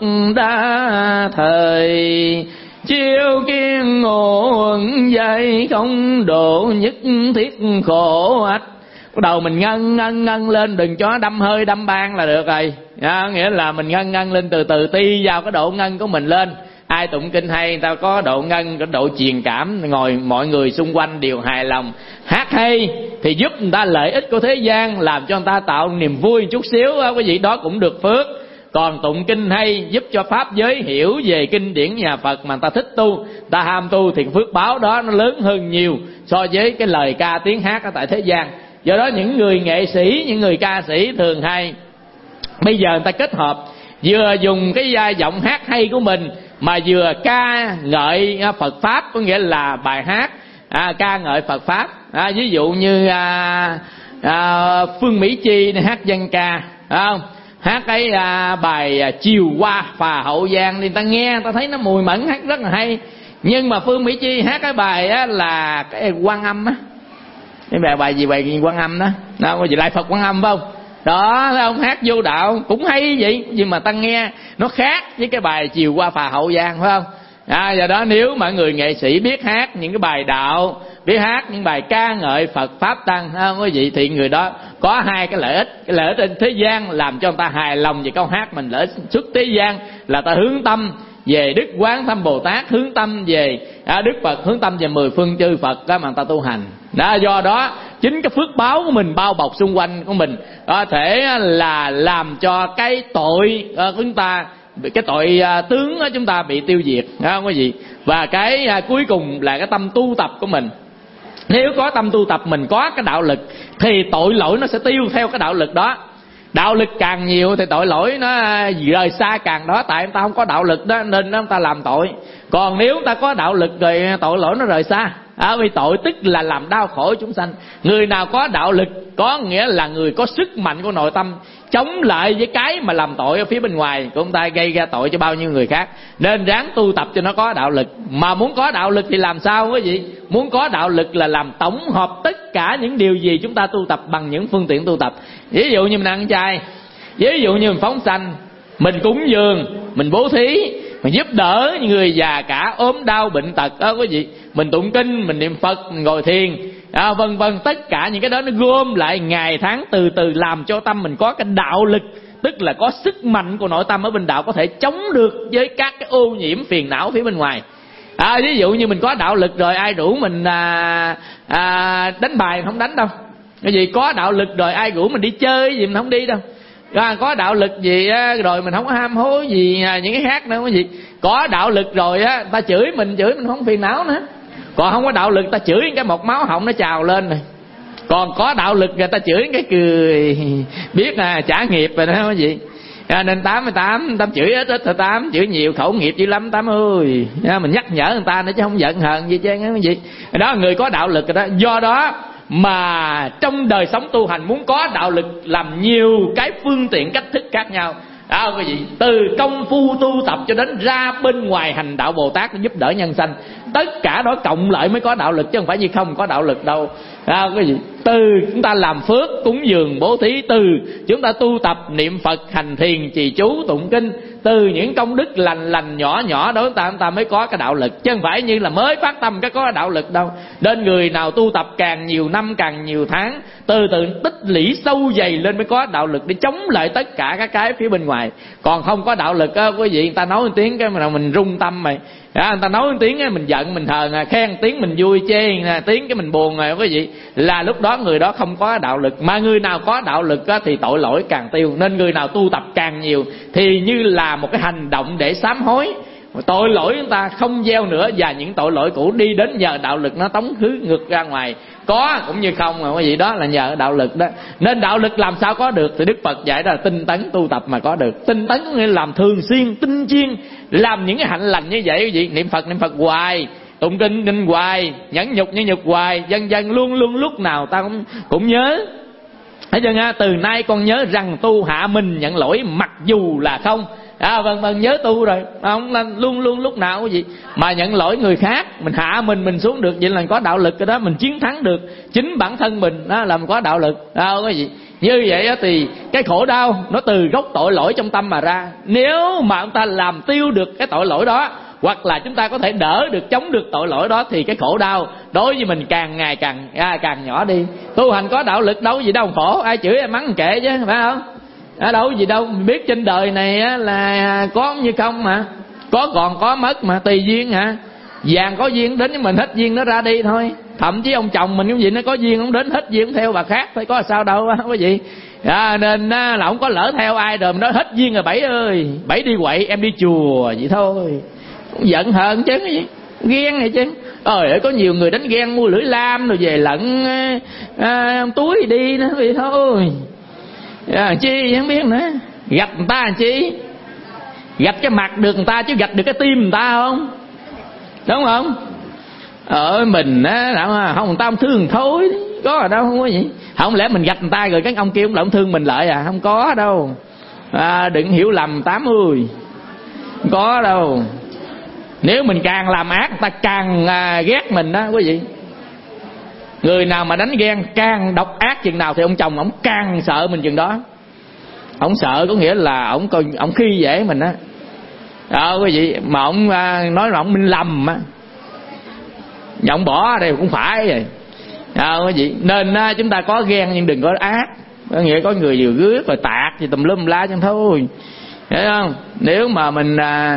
Đa Thời, chiêu kiên ngộ ẩn dạy không độ nhất thiết khổ ách. Bắt đầu mình ngân lên, đừng cho đâm hơi đâm ban là được rồi. Nghĩa là mình ngân lên từ từ, ti vào cái độ ngân của mình lên. Ai tụng kinh hay, người ta có độ ngân, có độ truyền cảm, ngồi mọi người xung quanh đều hài lòng. Hát hay thì giúp người ta lợi ích của thế gian, làm cho người ta tạo niềm vui chút xíu, cái gì đó cũng được phước. Còn tụng kinh hay giúp cho pháp giới hiểu về kinh điển nhà Phật mà người ta thích tu, ta ham tu, thì phước báo đó nó lớn hơn nhiều so với cái lời ca tiếng hát ở tại thế gian. Do đó những người nghệ sĩ, những người ca sĩ thường hay bây giờ người ta kết hợp vừa dùng cái giọng hát hay của mình mà vừa ca ngợi Phật Pháp, có nghĩa là bài hát ca ngợi Phật Pháp. Ví dụ như Phương Mỹ Chi này hát dân ca, không? Hát cái bài Chiều Qua Phà Hậu Giang thì ta nghe ta thấy nó mùi mẫn, hát rất là hay. Nhưng mà Phương Mỹ Chi hát cái bài là cái Quan Âm á, cái bài gì, bài Quan Âm đó, đâu có gì Lại Phật Quan Âm phải không? Đó, thấy không? Hát vô đạo cũng hay vậy, nhưng mà ta nghe nó khác với cái bài Chiều Qua Phà Hậu Giang, phải không? Do đó nếu mà người nghệ sĩ biết hát những cái bài đạo, biết hát những bài ca ngợi Phật Pháp Tăng, không quý vị, thì người đó có hai cái lợi ích. Cái lợi ích trên thế gian làm cho người ta hài lòng về câu hát mình, lợi ích xuất thế gian là ta hướng tâm về Đức Quán Thâm Bồ Tát, hướng tâm về Đức Phật, hướng tâm về 10 phương chư Phật đó mà người ta tu hành. Do đó chính cái phước báo của mình bao bọc xung quanh của mình có thể là làm cho cái tội của chúng ta, cái tội tướng của chúng ta bị tiêu diệt, không có gì. Và cái cuối cùng là cái tâm tu tập của mình. Nếu có tâm tu tập, mình có cái đạo lực thì tội lỗi nó sẽ tiêu theo cái đạo lực đó. Đạo lực càng nhiều thì tội lỗi nó rời xa càng đó. Tại người ta không có đạo lực đó nên người ta làm tội. Còn nếu người ta có đạo lực rồi tội lỗi nó rời xa. Vì tội tức là làm đau khổ chúng sanh. Người nào có đạo lực có nghĩa là người có sức mạnh của nội tâm, chống lại với cái mà làm tội ở phía bên ngoài của ông ta, gây ra tội cho bao nhiêu người khác. Nên ráng tu tập cho nó có đạo lực. Mà muốn có đạo lực thì làm sao quý vị? Muốn có đạo lực là làm tổng hợp tất cả những điều gì chúng ta tu tập bằng những phương tiện tu tập. Ví dụ như mình ăn chay, ví dụ như mình phóng sanh, mình cúng dường, mình bố thí, mình giúp đỡ những người già cả ốm đau bệnh tật đó quý vị, mình tụng kinh, mình niệm Phật, mình ngồi thiền, vân vân. Tất cả những cái đó nó gom lại ngày tháng từ từ làm cho tâm mình có cái đạo lực, tức là có sức mạnh của nội tâm ở bên đạo, có thể chống được với các cái ô nhiễm phiền não phía bên ngoài. Ví dụ như mình có đạo lực rồi, ai rủ mình đánh bài không đánh đâu. Cái gì có đạo lực rồi, ai rủ mình đi chơi gì mình không đi đâu. Có đạo lực gì rồi mình không có ham hố gì những cái khác nữa. Cái gì có đạo lực rồi ta chửi mình không phiền não nữa. Còn không có đạo lực, ta chửi cái một máu họng nó trào lên rồi. Còn có đạo lực người ta chửi cái cười biết trả nghiệp rồi đó cái gì. Nên 88 Tám chửi ít thì 8 chửi nhiều, khẩu nghiệp dữ lắm 8 ơi. Mình nhắc nhở người ta nữa chứ không giận hờn gì chứ cái gì. Đó là người có đạo lực rồi đó. Do đó mà trong đời sống tu hành muốn có đạo lực làm nhiều cái phương tiện cách thức khác nhau. Cái gì từ công phu tu tập cho đến ra bên ngoài hành đạo Bồ Tát để giúp đỡ nhân sanh, tất cả đó cộng lại mới có đạo lực, chứ không phải như không có đạo lực đâu. Cái gì từ chúng ta làm phước cúng dường bố thí, từ chúng ta tu tập niệm Phật hành thiền trì chú tụng kinh, từ những công đức lành nhỏ nhỏ đó chúng ta mới có cái đạo lực, chứ không phải như là mới phát tâm cái có đạo lực đâu. Nên người nào tu tập càng nhiều năm càng nhiều tháng, từ từ tích lũy sâu dày lên mới có đạo lực để chống lại tất cả các cái phía bên ngoài. Còn không có đạo lực quý vị, người ta nói một tiếng cái mình rung tâm mày. Người ta nói một tiếng mình giận mình hờn, khen tiếng mình vui, chê tiếng cái mình buồn rồi quý vị, là lúc đó người đó không có đạo lực. Mà người nào có đạo lực thì tội lỗi càng tiêu. Nên người nào tu tập càng nhiều thì như là một cái hành động để sám hối tội lỗi chúng ta không gieo nữa, và những tội lỗi cũ đi đến nhờ đạo lực nó tống khứ ngược ra ngoài. Có cũng như không mà cái gì đó là nhờ đạo lực đó. Nên đạo lực làm sao có được thì Đức Phật dạy đó là tinh tấn tu tập mà có được. Tinh tấn có nghĩa là làm thường xuyên, tinh chiên, làm những cái hạnh lành như vậy quý vị. Niệm Phật hoài, tụng kinh hoài, nhẫn nhục hoài, dần dần luôn lúc nào ta cũng nhớ. Thấy chưa nha? Từ nay con nhớ rằng tu hạ mình nhận lỗi mặc dù là không. Vâng nhớ tu rồi, không là luôn lúc nào cái gì mà nhận lỗi người khác, mình hạ mình xuống được, vậy là có đạo lực. Cái đó mình chiến thắng được chính bản thân mình, đó là mình có đạo lực. Cái gì như vậy thì cái khổ đau nó từ gốc tội lỗi trong tâm mà ra. Nếu mà chúng ta làm tiêu được cái tội lỗi đó, hoặc là chúng ta có thể đỡ được, chống được tội lỗi đó, thì cái khổ đau đối với mình càng ngày càng nhỏ đi. Tu hành có đạo lực đâu gì đâu khổ, ai chửi ai mắng kệ chứ, phải không? Đâu gì đâu, mình biết trên đời này là có như không mà, có còn có mất mà, tùy duyên hả. Vàng có duyên đến với mình, hết duyên nó ra đi thôi. Thậm chí ông chồng mình cũng vậy, nó có duyên không đến, hết duyên cũng theo bà khác thôi, có sao đâu quý vị. Nên là không có lỡ theo ai rồi mình nói hết duyên rồi Bảy ơi, Bảy đi quậy em đi chùa vậy thôi. Cũng giận hờn chứ cái gì, ghen này chứ. Có nhiều người đánh ghen mua lưỡi lam rồi về lận túi đi nữa vậy thôi. Chi không biết nữa, gạch người ta chi, gạch cái mặt được người ta chứ gạch được cái tim người ta không, đúng không? Mình không, người ta không thương thôi, có ở đâu không có gì. Không lẽ mình gạch người ta rồi cái ông kia ông lại không thương mình lại không có đâu. Đừng hiểu lầm 80, không có đâu. Nếu mình càng làm ác người ta càng ghét mình đó quý vị. Người nào mà đánh ghen càng độc ác chừng nào thì ông chồng ông càng sợ mình chừng đó. Ông sợ có nghĩa là ông khi dễ mình á. Quý vị, mà ông nói là ông minh lầm á, nhà ông bỏ ở đây cũng phải rồi. Quý vị, nên chúng ta có ghen nhưng đừng có ác. Có nghĩa có người vừa rước rồi tạc gì tùm lum la chẳng thôi, hiểu không? Nếu mà mình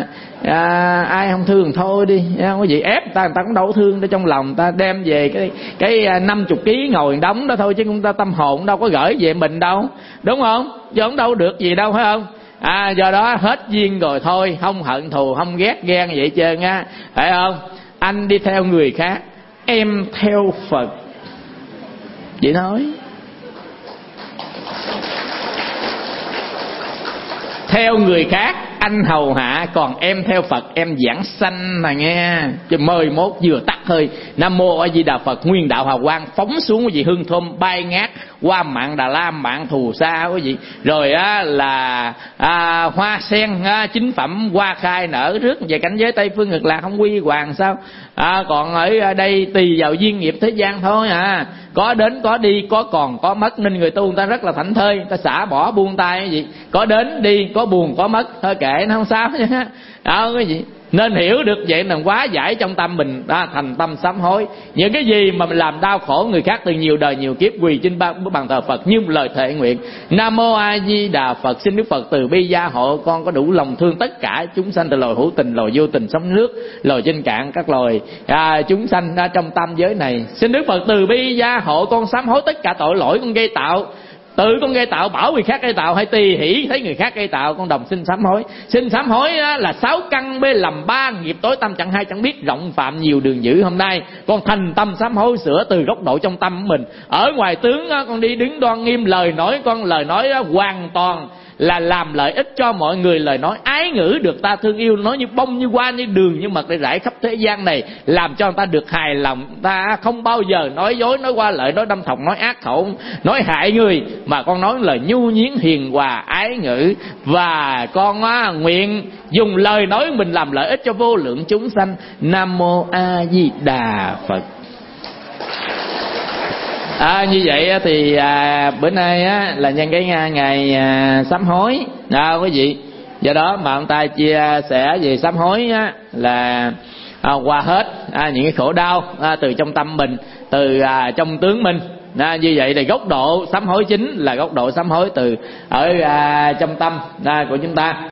ai không thương thôi đi, quý vị, ép người ta cũng đâu có thương, để trong lòng ta đem về cái 50 kg ngồi đóng đó thôi, chứ chúng ta tâm hồn đâu có gửi về mình đâu, đúng không? Chứ không đâu được gì đâu, phải không? Do đó hết duyên rồi thôi, không hận thù, không ghét ghen vậy trơn á, phải không? Anh đi theo người khác, em theo Phật, vậy thôi. Theo người khác anh hầu hạ, còn em theo Phật em giảng sanh mà nghe. Chứ 11 vừa tắt hơi Nam Mô A Di Đà Phật, nguyên đạo hào quang phóng xuống cái gì hương thơm bay ngát hoa mạn Đà La, mạn Thù Sa quý vị, rồi là hoa sen chính phẩm hoa khai nở rước về cảnh giới Tây Phương Cực Lạc không quy hoàng sao? Còn ở đây tùy vào duyên nghiệp thế gian thôi có đến có đi, có còn có mất, nên người tu người ta rất là thảnh thơi, người ta xả bỏ buông tay cái gì, có đến đi, có buồn có mất, thôi kệ nó không sao nha. Cái gì nên hiểu được vậy là hóa giải trong tâm mình, thành tâm sám hối. Những cái gì mà mình làm đau khổ người khác từ nhiều đời nhiều kiếp, quỳ trên bàn thờ Phật như một lời thệ nguyện: Nam Mô A Di Đà Phật, xin Đức Phật từ bi gia hộ con có đủ lòng thương tất cả chúng sanh, từ loài hữu tình, loài vô tình, sống nước, loài trên cạn các loài chúng sanh trong tam giới này. Xin Đức Phật từ bi gia hộ con sám hối tất cả tội lỗi con gây tạo, tự con gây tạo, bảo người khác gây tạo, hay tùy hỷ thấy người khác gây tạo, con đồng xin sám hối. Xin sám hối là 6 căn bê lầm 3 nghiệp tối tâm chẳng hay chẳng biết, rộng phạm nhiều đường dữ. Hôm nay con thành tâm sám hối, sửa từ góc độ trong tâm của mình. Ở ngoài tướng con đi đứng đoan nghiêm, lời nói con lời nói hoàn toàn là làm lợi ích cho mọi người, lời nói ái ngữ được ta thương yêu, nói như bông như hoa như đường như mật để rải khắp thế gian này, làm cho người ta được hài lòng. Ta không bao giờ nói dối, nói qua lợi, nói đâm thọc, nói ác khẩu, nói hại người, mà con nói lời nhu nhuyễn hiền hòa ái ngữ. Và con nguyện dùng lời nói của mình làm lợi ích cho vô lượng chúng sanh. Nam Mô A Di Đà Phật. Như vậy thì bữa nay là nhân cái ngày sám hối quý vị. Do đó mà ông ta chia sẻ về sám hối là qua hết những cái khổ đau từ trong tâm mình, từ trong tướng mình. Như vậy thì góc độ sám hối chính là góc độ sám hối từ ở trong tâm của chúng ta.